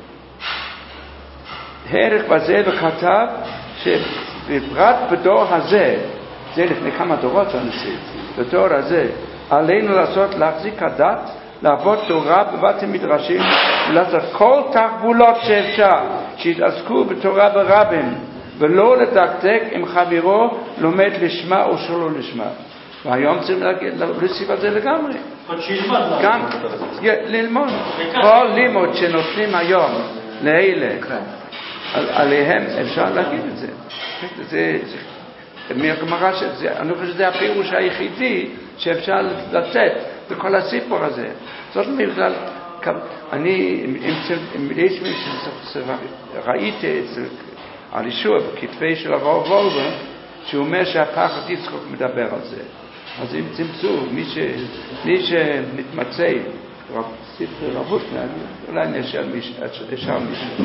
Speaker 1: הערך בזה וכתב שבפרט בדור הזה, זה לפני כמה דורות הנשיא, בדור הזה עלינו לעשות להחזיק הדת, לעבוד תורה בבתי מדרשים ולעשות כל תחבולות שאפשר שיתעסקו בתורה ברבים, ולא לדקדק עם חברו לומד לשמה או שלא לשמה. והיום צריכים להוסיף על זה לגמרי, גם ללמוד כל לימוד שנותנים היום לאלה עליהם אפשר להגיד את זה. זה מהגמרא שזה, אני חושב שזה הפירוש היחידי שאפשר לתת בכל הסיפור הזה. זאת אומרת, אני, אם יש מי שראיתי על ישוע בכתבי של הרב וולבה, שהוא אומר שהפחד יצחוק מדבר על זה. אז אם תמצאו, מי, ש, מי שמתמצא, ספר רבות, אולי נשאר מישהו, נשאר מישהו,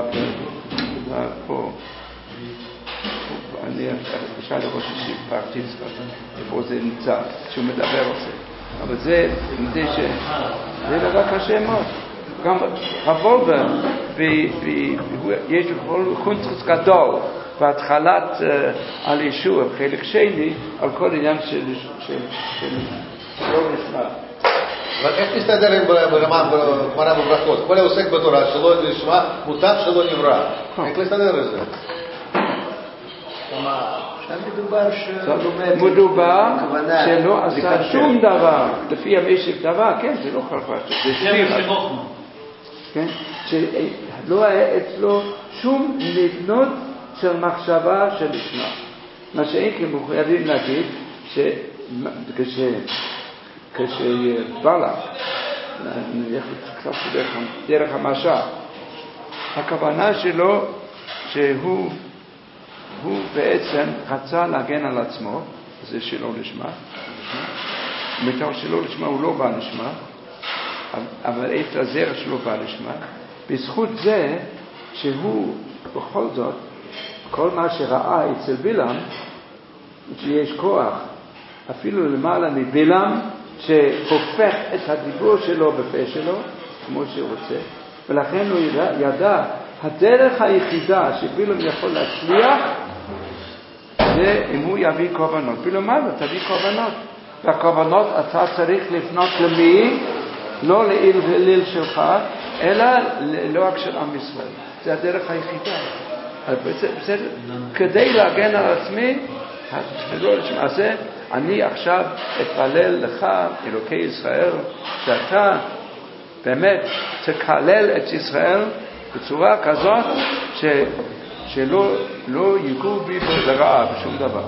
Speaker 1: פה, אני אשאל לראש השיב פחד יצחוק, איפה זה נמצא, שהוא מדבר על זה. אבל זה, זה ש... זה דבר קשה מאוד. גם הרב וולבה, יש קונטרס גדול, בהתחלת על ישוע, חלק שני, על כל עניין של לא נשמע.
Speaker 4: אבל איך נסתדר עם ברמה בברכות? כל העוסק בתורה שלא נשמע, מוטב שלא נברא. איך להסתדר את זה?
Speaker 2: מדובר שלומד...
Speaker 1: מדובר שלא עשה שום דבר, לפי המשק דבר, כן, זה לא חלפת, זה שבירה. כן, שלא היה אצלו שום נבנות של מחשבה של לשמה. מה שאין כי מחויבים להגיד כשבלק, נלך קצת דרך המשל, הכוונה שלו שהוא הוא בעצם רצה להגן על עצמו, זה שלא לשמה, מתוך שלא לשמה הוא לא בא לשמה, אבל את הזרע שלו בא לשמה, בזכות זה שהוא בכל זאת, כל מה שראה אצל בלעם, שיש כוח, אפילו למעלה מבלעם, שהופך את הדיבור שלו בפה שלו, כמו שהוא רוצה, ולכן הוא ידע, ידע הדרך היחידה שבלעם יכול להצליח, זה אם הוא יביא קורבנות. בלעם מה זה? תביא קורבנות. והקורבנות אתה צריך לפנות למי? לא לאל ואליל שלך, אלא לא רק של עם ישראל. זה הדרך היחידה. בסדר? כדי להגן על עצמי, אז זה, אני עכשיו אתפלל לך, אלוקי ישראל, שאתה באמת תקלל את ישראל בצורה כזאת ש, שלא לא ייגעו בי לרעה בשום דבר.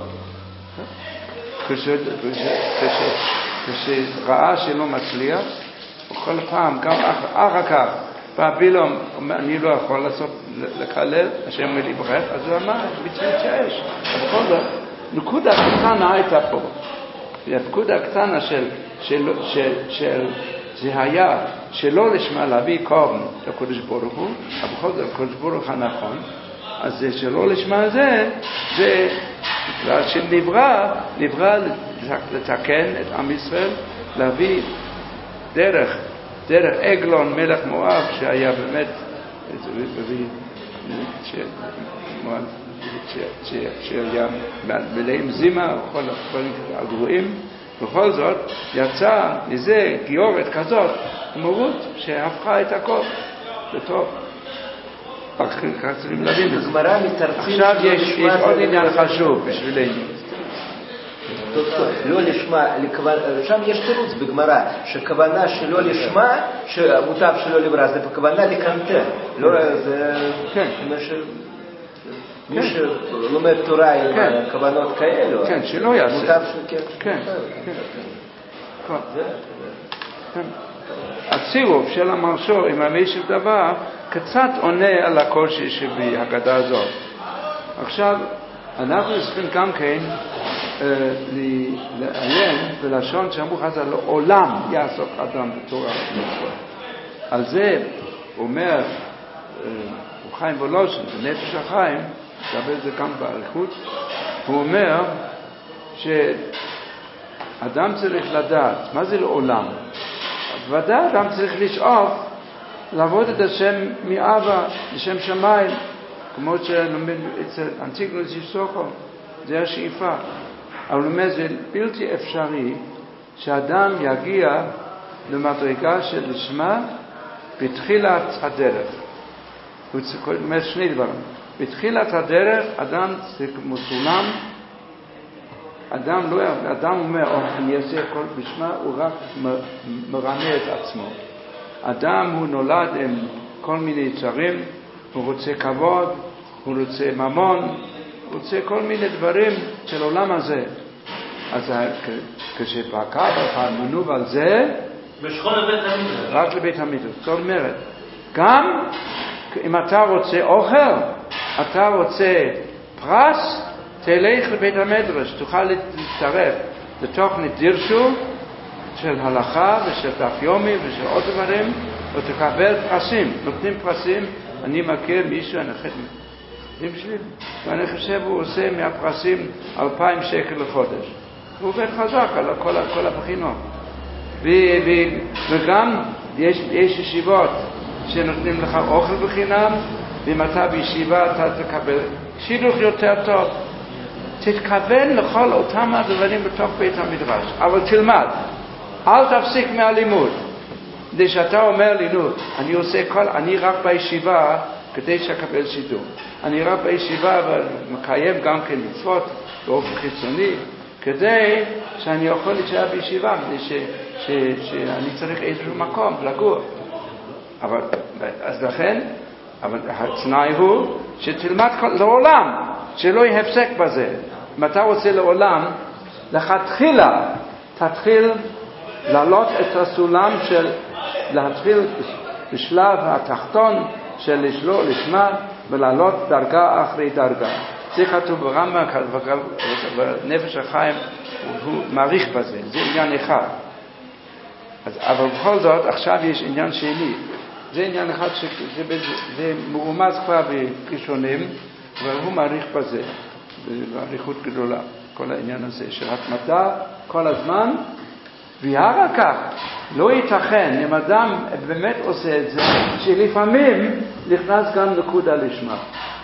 Speaker 1: כשרעה שלא מצליח, וכל פעם, גם אחר כך, בבלעם, אני לא יכול לעשות, לקלל, השם אומר לי ברך, אז הוא אמר, מצוות שיש. בכל זאת, נקודה קטנה הייתה פה. נקודה קטנה של, של, של, של, זה היה שלא לשמה להביא קורבן לקודש ברוך הוא, אבל בכל זאת לקודש ברוך הנכון, אז זה שלא לשמה זה, זה בגלל שנברא, נברא לתקן את עם ישראל, להביא דרך, דרך עגלון מלך מואב, שהיה באמת, שהיה מלאים זימה, וכל הגרועים, בכל זאת יצא מזה גיורת כזאת, מורות שהפכה את הכל לטוב. עכשיו יש עוד עניין חשוב בשבילנו.
Speaker 2: לא לשמה, שם יש תירוץ בגמרא, שכוונה שלא לשמה, שמוטב שלא לברא, זה בכוונה לקנטר. לא, זה...
Speaker 1: כן.
Speaker 2: מי שלומד תורה עם כוונות כאלו,
Speaker 1: כן, שלא יעשה.
Speaker 2: מוטב שכן.
Speaker 1: כן, כן. הצירוף של המרשור עם המשך דבר קצת עונה על הקושי שבהגדה הזאת. עכשיו, אנחנו צריכים גם כן לעיין בלשון שאמרו חז"ל, לעולם יעסוק אדם בתורה. על זה אומר חיים וולוז'ין, בנפש החיים, מדבר את זה גם באריכות, הוא אומר שאדם צריך לדעת, מה זה לעולם? ודאי אדם צריך לשאוף לעבוד את השם מאבא, לשם שמיים, כמו שלומד אצל אנטיגנוס איסוכו, זה השאיפה. אבל אומר, זה בלתי אפשרי שאדם יגיע למדרגה של לשמה בתחילת הדרך. הוא אומר שני דברים. בתחילת הדרך אדם מסולם, אדם לא, אדם אומר, או אני אעשה הכל בשמה, הוא רק מרמה את עצמו. אדם הוא נולד עם כל מיני צרים, הוא רוצה כבוד, הוא רוצה ממון, הוא רוצה כל מיני דברים של עולם הזה. אז כשפקע ופעמנו על זה,
Speaker 3: בשכון לבית המדרש.
Speaker 1: רק לבית המדרש. זאת אומרת, גם אם אתה רוצה אוכל, אתה רוצה פרס, תלך לבית המדרש, תוכל להתערב לתוכנית דירשו של הלכה ושל דף יומי ושל עוד דברים, ותקבל פרסים, נותנים פרסים. אני מכיר מישהו, אני חושב, ואני חושב הוא עושה מהפרסים אלפיים שקל לחודש. הוא עובד חזק על כל, כל הבחינות. ו, ו, וגם יש, יש ישיבות שנותנים לך אוכל בחינם, ואם אתה בישיבה אתה תקבל שידוך יותר טוב. תתכוון לכל אותם הדברים בתוך בית המדרש, אבל תלמד, אל תפסיק מהלימוד. כדי שאתה אומר לי, נו, אני עושה כל, אני רק בישיבה כדי שתקבל שידור. אני רק בישיבה ומקיים גם כן מצוות באופן חיצוני, כדי שאני יכול להישאר בישיבה, כדי ש, ש, שאני צריך איזשהו מקום לגור. אבל, אז לכן, אבל התנאי הוא שתלמד כל, לעולם, שלא יהיה הפסק בזה. אם אתה רוצה לעולם, לכתחילה, תתחיל לעלות את הסולם של, להתחיל בשלב התחתון של לשלול, לשמה, ולעלות דרגה אחרי דרגה. זה כתוב ברמב"ם, בנפש החיים, הוא מעריך בזה, זה עניין אחד. אז, אבל בכל זאת, עכשיו יש עניין שני. זה עניין אחד שזה זה מרומז כבר בראשונים, אבל הוא מעריך בזה, בעריכות גדולה, כל העניין הזה של התמדה כל הזמן. ואחר כך, לא ייתכן, אם אדם באמת עושה את זה, שלפעמים נכנס גם נקודה לשמה.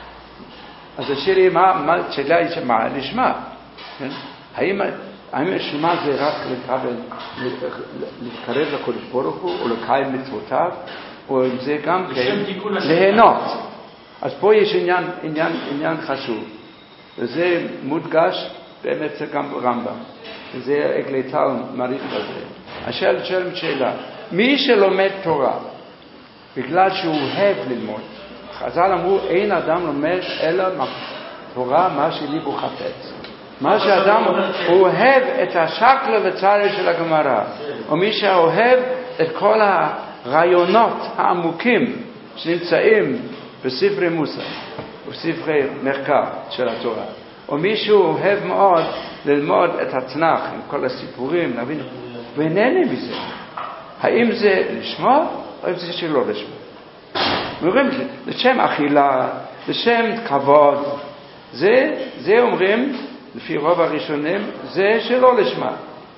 Speaker 1: אז השאלה מה, מה, שאלה היא שמה לשמה? כן? האם, האם שמה זה רק לקבל, להתקרב לקודש ברוך הוא, או לקיים מצוותיו, או אם זה גם כן ליהנות? אז פה יש עניין, עניין, עניין חשוב, וזה מודגש באמת זה גם ברמב"ם. זה אגליטל מעריך בזה. השאלה שואלת שאלה, מי שלומד תורה בגלל שהוא אוהב ללמוד, חז"ל אמרו אין אדם לומד אלא תורה מה שליבו חפץ. מה שאדם הוא אוהב את השקלא וצרא של הגמרא, או מי שאוהב את כל הרעיונות העמוקים שנמצאים בספרי מוסר בספרי מחקר של התורה, או מישהו אוהב מאוד ללמוד את התנ"ך עם כל הסיפורים, להבין, ונהנה מזה. האם זה לשמוע או אם זה שלא לשמוע? אומרים, לשם אכילה, לשם כבוד, זה, זה אומרים, לפי רוב הראשונים, זה שלא לשמה.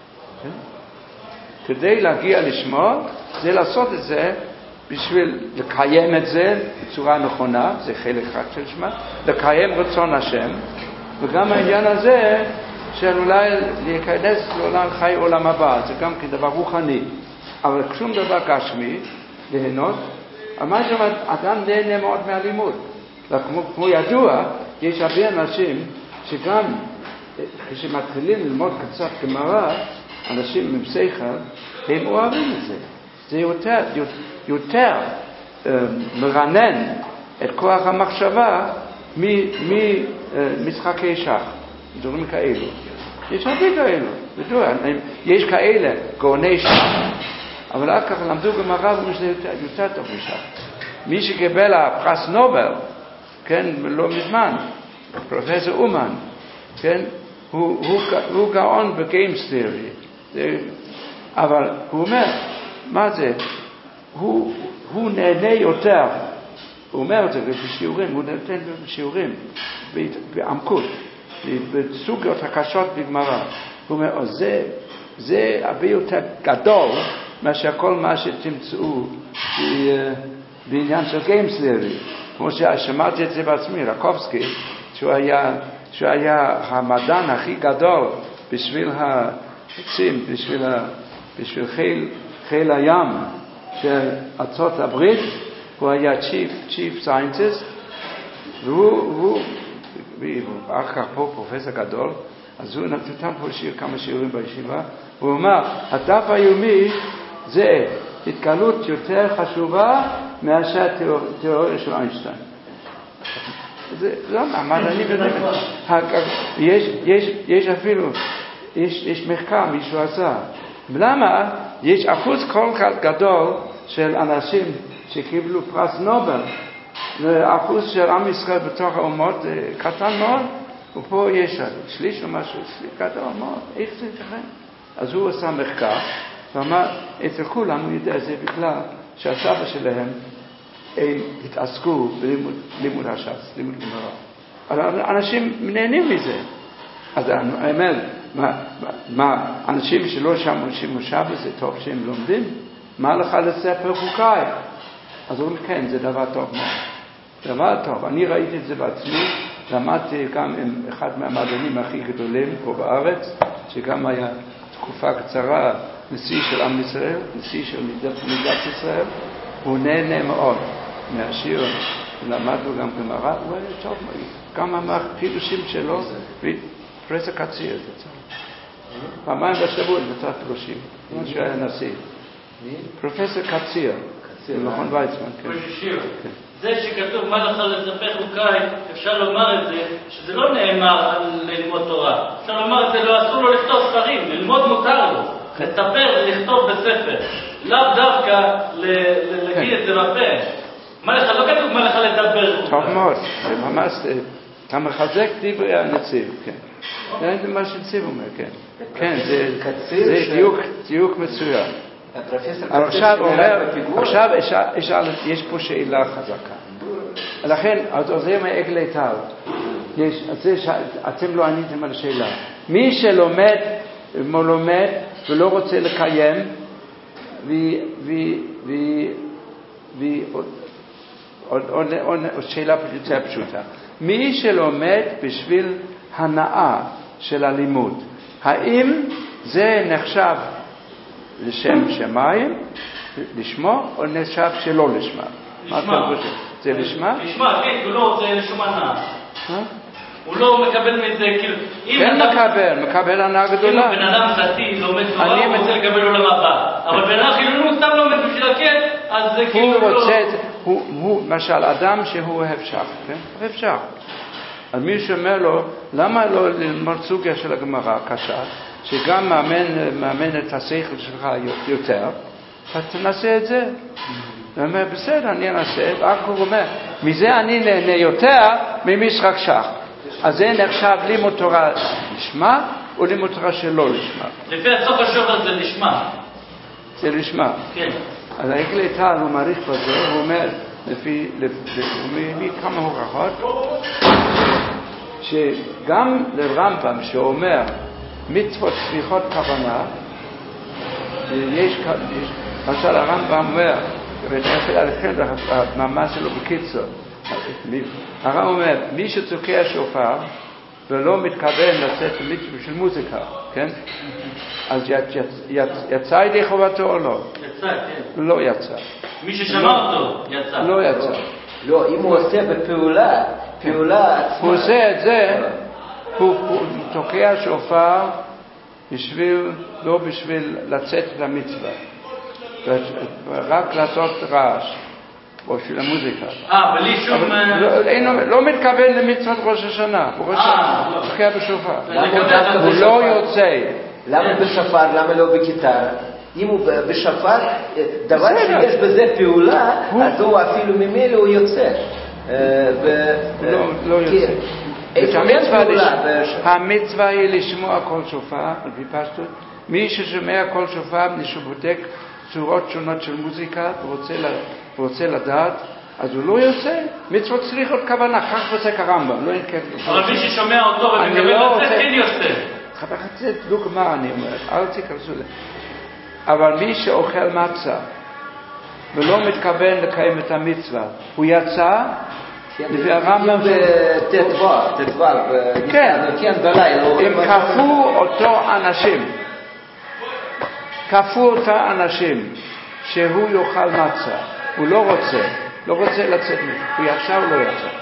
Speaker 1: כדי להגיע לשמוע, זה לעשות את זה בשביל לקיים את זה בצורה נכונה, זה חלק אחד של שמה, לקיים רצון השם, וגם העניין הזה של אולי להיכנס לעולם חי עולם הבא, זה גם כדבר רוחני, אבל שום דבר גשמי, ליהנות. מה שאומר, אדם נהנה מאוד מהלימוד. כמו, כמו ידוע, יש הרבה אנשים שגם כשמתחילים ללמוד קצת גמרא, אנשים עם שכל, הם אוהבים את זה. זה יותר, יותר אה, מרנן את כוח המחשבה ממשחקי שח, דברים כאלו. יש הרבה כאלו, בדוע, יש כאלה גאוני שח, אבל אחר כך למדו גמרא ומשנה יותר, יותר טוב משח. מי שקיבל הפרס נובל, כן, לא מזמן, פרופסור אומן, כן, הוא, הוא, הוא גאון בגיימס תיאורי, אבל הוא אומר, מה זה? הוא, הוא נהנה יותר, הוא אומר את זה בשיעורים, הוא נותן בשיעורים, בעמקות, בסוגיות הקשות בגמרא. הוא אומר, זה, זה הרבה יותר גדול מאשר כל מה שתמצאו בעניין של גיימס תיאורי. כמו ששמעתי את זה בעצמי, רקובסקי, שהוא היה, שהוא היה המדען הכי גדול בשביל העצים, בשביל, בשביל חיל, חיל הים של ארצות הברית, הוא היה chief, chief scientist, והוא, והוא, אחר כך פה פרופסור גדול, אז הוא נתן פה שיר, כמה שיעורים בישיבה, הוא אמר, הדף היומי זה התגלות יותר חשובה מאשר תיאוריה של איינשטיין. זה לא, המדענים יודעים. יש, יש, יש אפילו יש, יש מחקר, מישהו עשה. למה? יש אחוז כל כך גדול של אנשים שקיבלו פרס נובל, ואחוז של עם ישראל בתוך האומות קטן מאוד, ופה יש שליש או משהו, שליש גדול מאוד, איך זה ייתכן? אז הוא עשה מחקר, ואמר, אצל כולם הוא יודע זה בגלל שהסבא שלהם הם התעסקו בלימוד לימוד הש"ס, לימוד גמרא. אנשים נהנים מזה. אז אני אומר, מה, מה, אנשים שלא שמעו שימושה בזה טוב שהם לומדים? מה לך לספר חוקי? אז הוא אומר, כן, זה דבר טוב מאוד. דבר טוב. אני ראיתי את זה בעצמי, למדתי גם עם אחד מהמדענים הכי גדולים פה בארץ, שגם היה תקופה קצרה נשיא של עם ישראל, נשיא של מדינת ישראל. הוא נהנה מאוד מהשיר, למדנו גם גמרא, הוא היה טוב מאוד. גם החידושים שלו, פרופסור קציר, פעמיים בשבוע נתן פירושים, כמו שהיה נשיא. פרופסור קציר, במכון ויצמן.
Speaker 3: זה שכתוב מה לך לספר חוקי, אפשר לומר את זה, שזה לא נאמר על ללמוד תורה. אפשר לומר את זה, לא אסור לו לכתוב ספרים, ללמוד מותר לו. לספר ולכתוב בספר. לאו דווקא להגיד את זה בפה. מה לך, לא כתוב מה לך לדבר.
Speaker 1: טוב מאוד, זה ממש, אתה מחזק דברי הנציב, כן. זה מה שנציב אומר, כן. כן, זה דיוק מצוין. עכשיו אומר, עכשיו יש פה שאלה חזקה. לכן, אז זה מעגלי טל. אתם לא עניתם על השאלה. מי שלומד, לומד ולא רוצה לקיים, ועוד שאלה יותר פשוטה. מי שלומד בשביל הנאה של הלימוד, האם זה נחשב לשם שמיים, לשמו, או נחשב שלא לשמה?
Speaker 3: לשמה.
Speaker 1: זה לשמה?
Speaker 3: לשמה, כן, הוא לא רוצה לשום הנאה. הוא לא מקבל מזה, כאילו...
Speaker 1: כן מקבל, מקבל הנאה גדולה.
Speaker 3: כאילו בן אדם דתי לומד תורה, הוא רוצה לקבל עולם הבא. אבל בן אדם כאילו הוא סתם לומד בשביל הכיף, אז זה כאילו לא...
Speaker 1: הוא רוצה, הוא, למשל, אדם שהוא אוהב שח, כן? אוהב שח. אז מי שאומר לו, למה לא ללמוד סוגיה של הגמרא קשה, שגם מאמן, מאמן את השכל שלך יותר, אז תנסה את זה. הוא אומר, בסדר, אני אנסה, רק הוא אומר, מזה אני נהנה יותר ממשחק שח. אז זה נחשב לימוד תורה לשמה, או לימוד תורה שלא לשמה.
Speaker 3: לפי הסוף השופט זה לשמה.
Speaker 1: זה לשמה.
Speaker 3: כן.
Speaker 1: אז העגלי טל הוא מעריך בזה, הוא אומר, לפי, לפי, הוא מביא כמה הוכחות, שגם לרמב"ם שאומר מצוות סליחות כוונה, יש, למשל הרמב"ם אומר, ולכן המאמר שלו בקיצור, הרמב"ם אומר, מי שתוקע שופר ולא מתכוון לצאת בשביל מוזיקה, כן? אז יצא ידי חובתו או לא?
Speaker 3: יצא, כן.
Speaker 1: לא יצא.
Speaker 3: מי ששמע אותו, יצא.
Speaker 1: לא יצא.
Speaker 2: לא, אם הוא עושה בפעולה, פעולה עצמה.
Speaker 1: הוא עושה את זה, הוא תוקע שופר בשביל, לא בשביל לצאת למצווה, רק לעשות רעש, או בשביל המוזיקה.
Speaker 3: אה, בלי שום...
Speaker 1: לא מתכוון למצוות ראש השנה, הוא תוקע בשופר. הוא לא יוצא.
Speaker 2: למה בשופר, למה לא בכיתר? אם הוא בשופר, דבר שיש בזה פעולה, אז הוא אפילו ממילא הוא יוצא.
Speaker 1: לא יוצא. המצווה היא לשמוע כל שופר, על פי פשטות. מי ששומע כל שופר, מי שבודק צורות שונות של מוזיקה ורוצה לדעת, אז הוא לא יוצא. מצוות סליחות כוונה, כך פוסק הרמב"ם.
Speaker 3: אבל מי ששומע אותו ומקבל לצאת, כן יוצא.
Speaker 1: חתך את זה דוגמה, אני אומר, אל תיכנסו לזה. אבל מי שאוכל מצה ולא מתכוון לקיים את המצווה, הוא יצא, לפי הרמב"ם
Speaker 2: תתבע, תתבע,
Speaker 1: כן, הם כפו אותו אנשים, כפו אותה אנשים שהוא יאכל מצה, הוא לא רוצה, לא רוצה לצאת מזה, הוא יצא או לא יצא.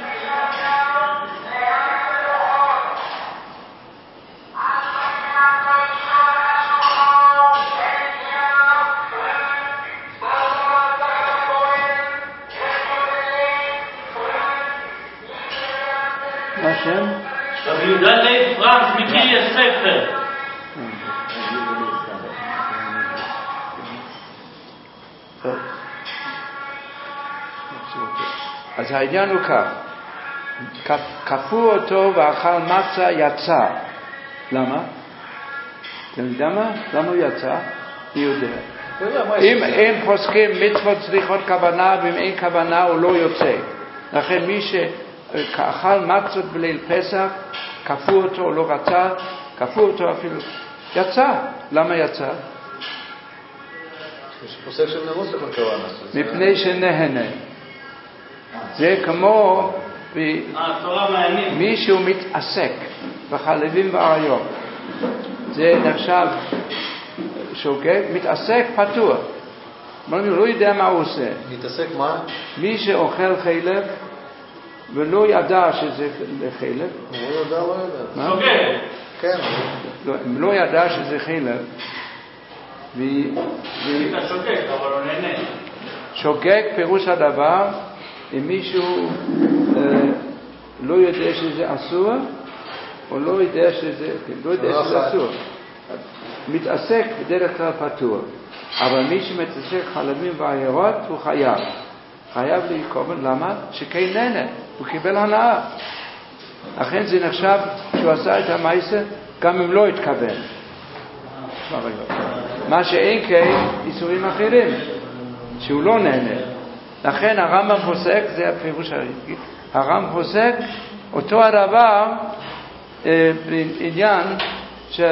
Speaker 3: רבי יהודה לייב פרנץ מקריא ספר.
Speaker 1: אז העניין הוא כך, כפו אותו ואכל מצה יצא. למה? אתם יודעים מה? למה הוא יצא? מי יודע? אם אין פוסקים מצוות צריכות כוונה, ואם אין כוונה הוא לא יוצא. לכן מי שאכל מצות בליל פסח, כפו אותו, הוא לא רצה, כפו אותו אפילו, יצא. למה יצא? מפני שנהנה. זה כמו מישהו מתעסק בחלבים ועריות. זה נחשב שוגג, מתעסק פתוח. הוא לא יודע מה הוא עושה.
Speaker 4: מתעסק מה?
Speaker 1: מי שאוכל חלב ולא ידע שזה חלב.
Speaker 4: הוא לא ידע, לא ידע.
Speaker 3: שוגג.
Speaker 4: כן.
Speaker 1: אם לא ידע שזה חלב,
Speaker 3: אתה שוגג, אבל הוא נהנה.
Speaker 1: שוגג פירוש הדבר, אם מישהו לא יודע שזה אסור, או לא יודע שזה, לא יודע שזה אסור. מתעסק בדרך כלל פתוח. אבל מי שמתעסק חלבים ועיירות הוא חייב. חייב להיקובן, למה? שכן נהנה, הוא קיבל הנאה. לכן זה נחשב שהוא עשה את המעשה גם אם לא התכוון. מה שאין כן איסורים אחרים, שהוא לא נהנה. לכן הרמב"ם פוסק, זה הפירוש הרגיל, הרמב"ם פוסק אותו הדבר אה, בעניין של,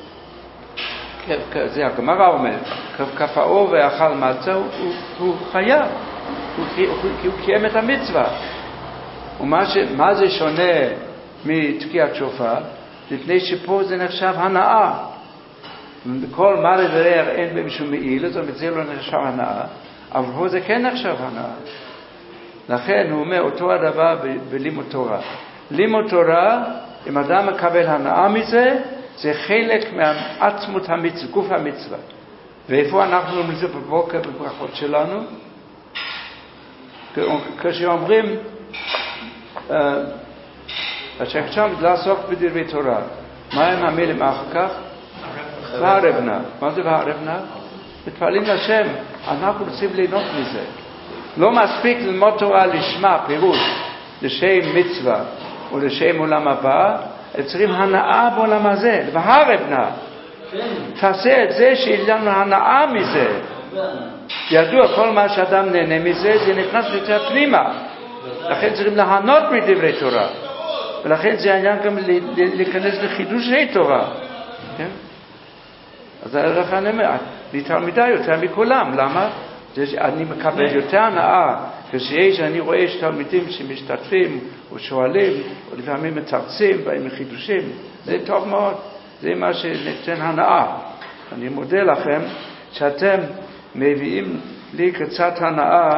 Speaker 1: זה הגמרא אומר, כפאו ואכל מצה, הוא, הוא, הוא חייב, כי הוא, הוא, הוא קיים את המצווה. ומה ש, מה זה שונה מתקיעת שופר? לפני שפה זה נחשב הנאה. כל מה לדבר אין במשהו מעיל, זאת אומרת זה לא נחשב הנאה, אבל פה זה כן נחשב הנאה. לכן הוא אומר אותו הדבר ב- בלימוד תורה. לימוד תורה, אם אדם מקבל הנאה מזה, זה חלק מעצמות המצווה, גוף המצווה. ואיפה אנחנו לומדים זה בבוקר בברכות שלנו? כשאומרים, כשאפשר לעסוק בדברי תורה, מה הם המילים אחר כך? והרבנה. מה זה והרבנה? מתפעלים לשם, אנחנו רוצים ליהנות מזה. לא מספיק ללמוד תורה לשמה, פירוש, לשם מצווה או לשם עולם הבא, הם צריכים הנאה בעולם הזה, והרבנה. תעשה את זה שיהיה לנו הנאה מזה. ידוע, כל מה שאדם נהנה מזה, זה נכנס יותר פנימה. לכן צריכים להנות מדברי תורה. ולכן זה העניין גם להיכנס לחידושי תורה. כן? אז איך אני אומר, אני תלמידה יותר מכולם. למה? אני מקבל יותר הנאה כשיש, אני רואה שתלמידים שמשתתפים או שואלים, או לפעמים מתרצים בהם חידושים. זה טוב מאוד. זה מה שנתן הנאה. אני מודה לכם שאתם מביאים לי קצת הנאה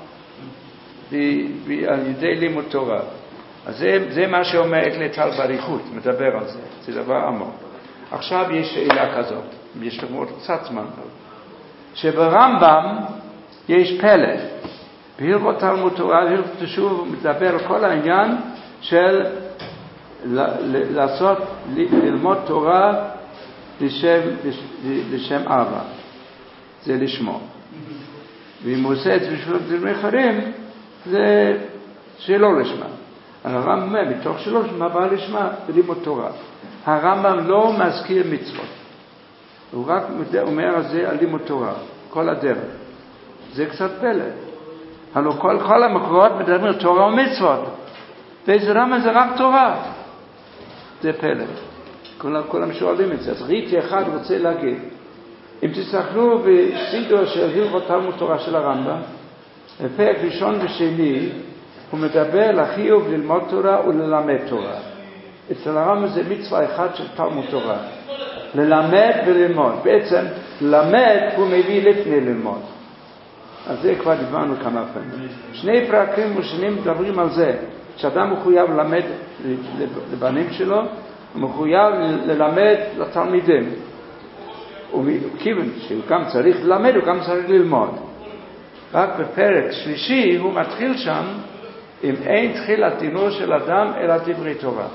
Speaker 1: על ידי לימוד תורה. אז זה, זה מה שאומר אקלטל בריחות, מדבר על זה. זה דבר עמוק. עכשיו יש שאלה כזאת, יש לנו עוד קצת זמן. שברמב"ם יש פלא. בהלכות תלמוד תורה, בהלכות תשובה, הוא מדבר על כל העניין של לעשות, ללמוד תורה לשם, לשם אבא. זה לשמו. ואם הוא עושה את זה בשביל דברים אחרים, זה שלא לשמה. הרמב"ם אומר, מתוך שלא לשמה, בא לשמה, ללמוד תורה. הרמב"ם לא מזכיר מצוות. הוא רק אומר על זה על לימוד תורה, כל הדרך. זה קצת פלא. הלוא כל, כל המקורות מדברים תורה ומצוות. ואיזה רמב"ם זה רק תורה. זה פלא. כולם, כולם שואלים את זה. אז ראיתי אחד רוצה להגיד, אם תסתכלו בסידור של הלכות תלמוד תורה של הרמב"ם, בפרק ראשון ושני, הוא מדבר על החיוב ללמוד תורה וללמד תורה. אצל הרמב"ם זה מצווה אחת של תלמוד תורה. ללמד וללמוד. בעצם, ללמד הוא מביא לפני ללמוד. אז זה כבר דיברנו כמה פעמים. שני פרקים ראשונים מדברים על זה, שאדם מחויב ללמד לבנים שלו, הוא מחויב ללמד לתלמידים. וכיוון שהוא גם צריך ללמד, הוא גם צריך ללמוד. רק בפרק שלישי הוא מתחיל שם, אם אין תחילת דינו של אדם אלא דברי תורה.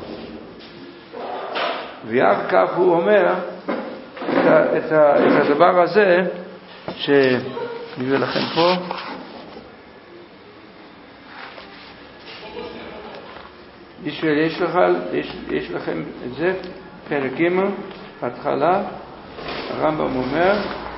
Speaker 1: ואחר כך הוא אומר את, ה, את, ה, את הדבר הזה, ש... נביא לכם פה. ישראל, יש, לך, יש, יש לכם את זה, פרק ג' בהתחלה, הרמב"ם אומר,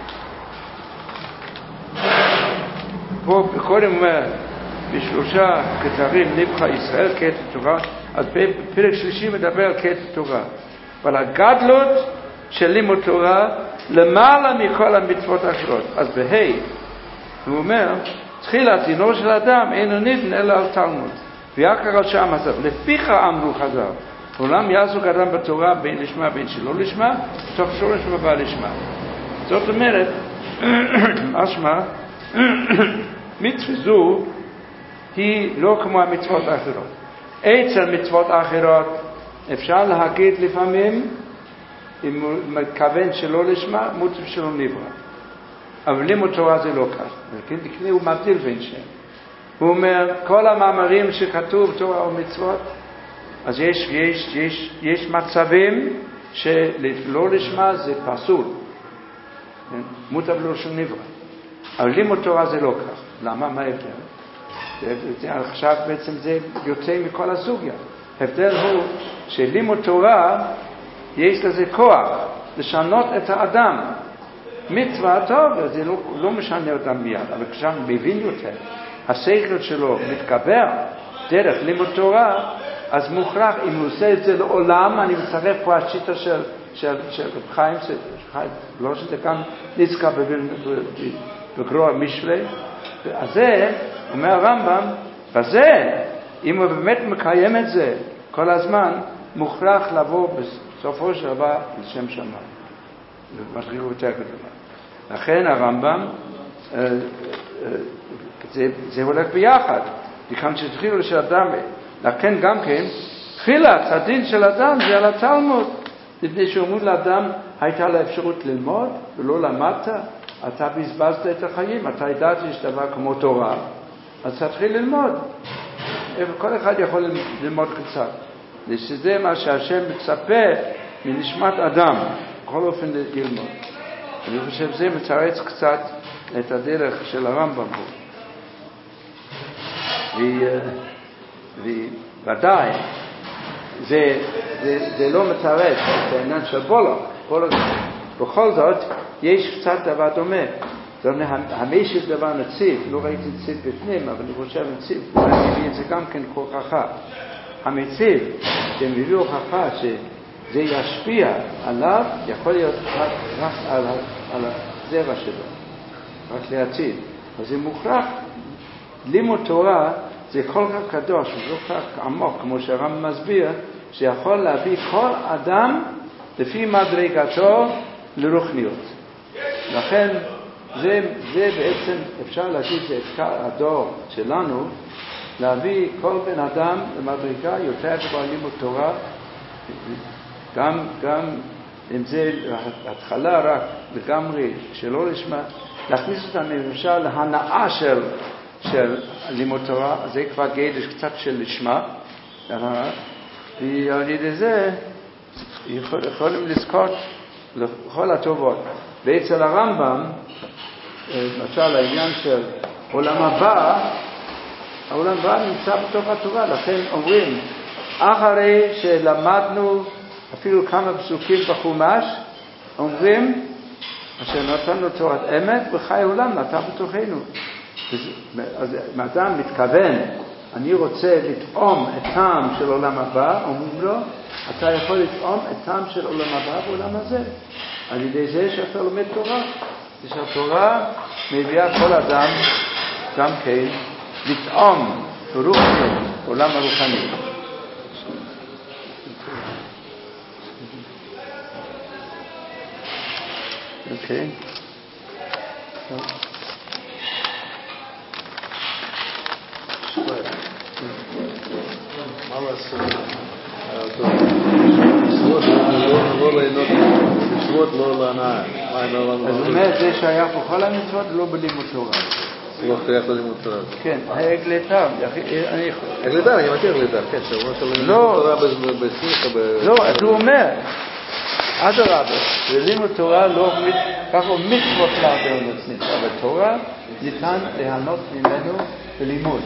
Speaker 1: פה קודם אומר, בשלושה כתרים נבחר ישראל כתר תורה, אז בפרק שלישי מדבר על כתר תורה. אבל הגדלות של לימוד תורה למעלה מכל המצוות האחרות. אז בהי, הוא אומר, תחילת דינו של אדם אינו ניתן אלא על תלמוד. ויקר על שם עזב. לפיך אמרו חז"ל, עולם יעסוק אדם בתורה בין לשמה בין שלא לשמה, תוך שלא לשמה בא לשמה. זאת אומרת, משמע, מצווה זו היא לא כמו המצוות האחרות. אצל מצוות האחרות אפשר להגיד לפעמים, אם הוא מכוון שלא לשמה, מוצב שלא נברא. אבל לימוד תורה זה לא כך. וכן, הוא מבדיל בין שהם. הוא אומר, כל המאמרים שכתוב תורה ומצוות, אז יש, יש, יש, יש מצבים שלא לשמה זה פסול. מוטב לא של נברא. אבל לימוד תורה זה לא כך. למה? מה ההבדל? עכשיו בעצם זה יוצא מכל הסוגיה. ההבדל הוא שלימוד תורה יש לזה כוח לשנות את האדם. מצווה טוב, זה לא, לא משנה אותם מיד, אבל כשאני מבין יותר, השכל שלו מתגבר דרך לימוד תורה, אז מוכרח, אם הוא עושה את זה לעולם, אני מצרף פה השיטה של, של, של חיים, חיים, לא שזה גם נזכר בגרוע משלי, אז זה, אומר הרמב"ם, בזה, אם הוא באמת מקיים את זה כל הזמן, מוכרח לבוא בסופו של דבר לשם שמיים. מדרגה יותר גדולה. לכן הרמב"ם, זה, זה הולך ביחד. לכן שתחילו של אדם, לכן גם כן, תחילת הדין של אדם זה על התלמוד. לפני שאומרים לאדם, הייתה לה אפשרות ללמוד ולא למדת, אתה בזבזת את החיים, אתה ידעת שיש דבר כמו תורה, אז תתחיל ללמוד. כל אחד יכול ללמוד קצת. שזה מה שהשם מצפה מנשמת אדם, בכל אופן ללמוד. אני חושב שזה מצרץ קצת את הדרך של הרמב"ם פה. וודאי, זה, זה, זה לא מצרץ את העניין של בולו. בולו. בכל זאת, יש קצת דבר דומה. זאת אומרת, המשך דבר נציב, לא ראיתי נציב בפנים, אבל אני חושב נציב, אני מביא את זה גם כן כהוכחה. המציב, שהם הביאו הוכחה שזה ישפיע עליו, יכול להיות רק על, על הזרע שלו, רק להציב. אז זה מוכרח, לימוד תורה זה כל כך קדוש, זה כל כך עמוק, כמו שהרמב"ם מסביר, שיכול להביא כל אדם לפי מדרגתו לרוחניות. לכן, זה, זה בעצם, אפשר להגיד, זה הדור שלנו, להביא כל בן אדם למדרגה יותר גבוהה לימוד תורה, גם, גם אם זה התחלה רק לגמרי שלא לשמה, להכניס אותם למשל להנאה של, של לימוד תורה, זה כבר גדש קצת של לשמה, ועל ידי זה יכול, יכולים לזכות לכל הטובות. ואצל הרמב"ם, למשל העניין של עולם הבא, העולם הבא נמצא בתוך התורה, לכן אומרים, אחרי שלמדנו אפילו כמה פסוקים בחומש, אומרים, אשר נתנו תורת אמת, וחיי עולם נטע בתוכנו. אז אדם מתכוון, אני רוצה לטעום את טעם של עולם הבא, אומרים לו, אתה יכול לטעום את טעם של עולם הבא בעולם הזה. על ידי זה שאתה לומד תורה. שהתורה מביאה כל אדם גם כן לטעום ברוחניות, עולם הרוחני. אוקיי.
Speaker 4: מה לעשות? לא ליהנות, מצוות לא להנאה.
Speaker 1: אז הוא אומר, זה שייך בכל המצוות, לא בלימוד תורה.
Speaker 4: זה לא שייך ללימוד תורה.
Speaker 1: כן, הגלתר.
Speaker 4: הגלתר, אני מכיר הגלתר, כן, שאומר של לימוד תורה בסמיכה.
Speaker 1: לא, אז הוא אומר, אדרבה, לימוד תורה לא, ככה מצוות לעבר נצנית, אבל תורה ניתן ליהנות ממנו בלימוד.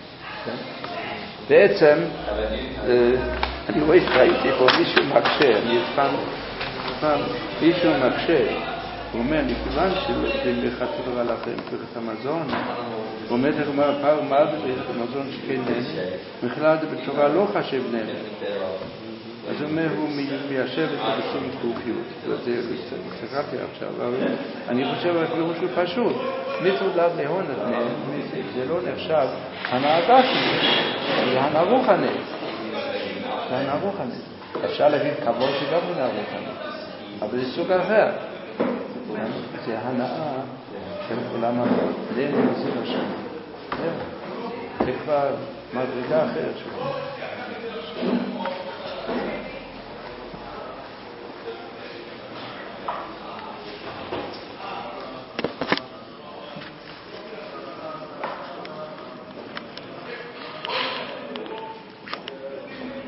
Speaker 1: בעצם, אני רואה שראיתי פה מישהו מקשה, אני פעם, פעם מישהו מקשה, הוא אומר, מכיוון שלוקחים בחתירה לכם פרק המזון, הוא אומר, הוא אומר, פעם מה בפרק המזון שכן בכלל זה בתורה לא חשב נם. אז הוא אומר, הוא מיישב את זה בסום קופיות. זה קראתי עכשיו, אבל אני חושב אפילו משהו פשוט. מצוות לאו להונת מהם, זה לא נחשב הנאה גשמית, זה הנאה רוחנית. זה הנאה רוחנית. אפשר להגיד כבוד שגם הנאה רוחנית, אבל זה סוג אחר. זה הנאה של עולם הבא. זה נמצא השם. זה כבר מדרגה אחרת שלו.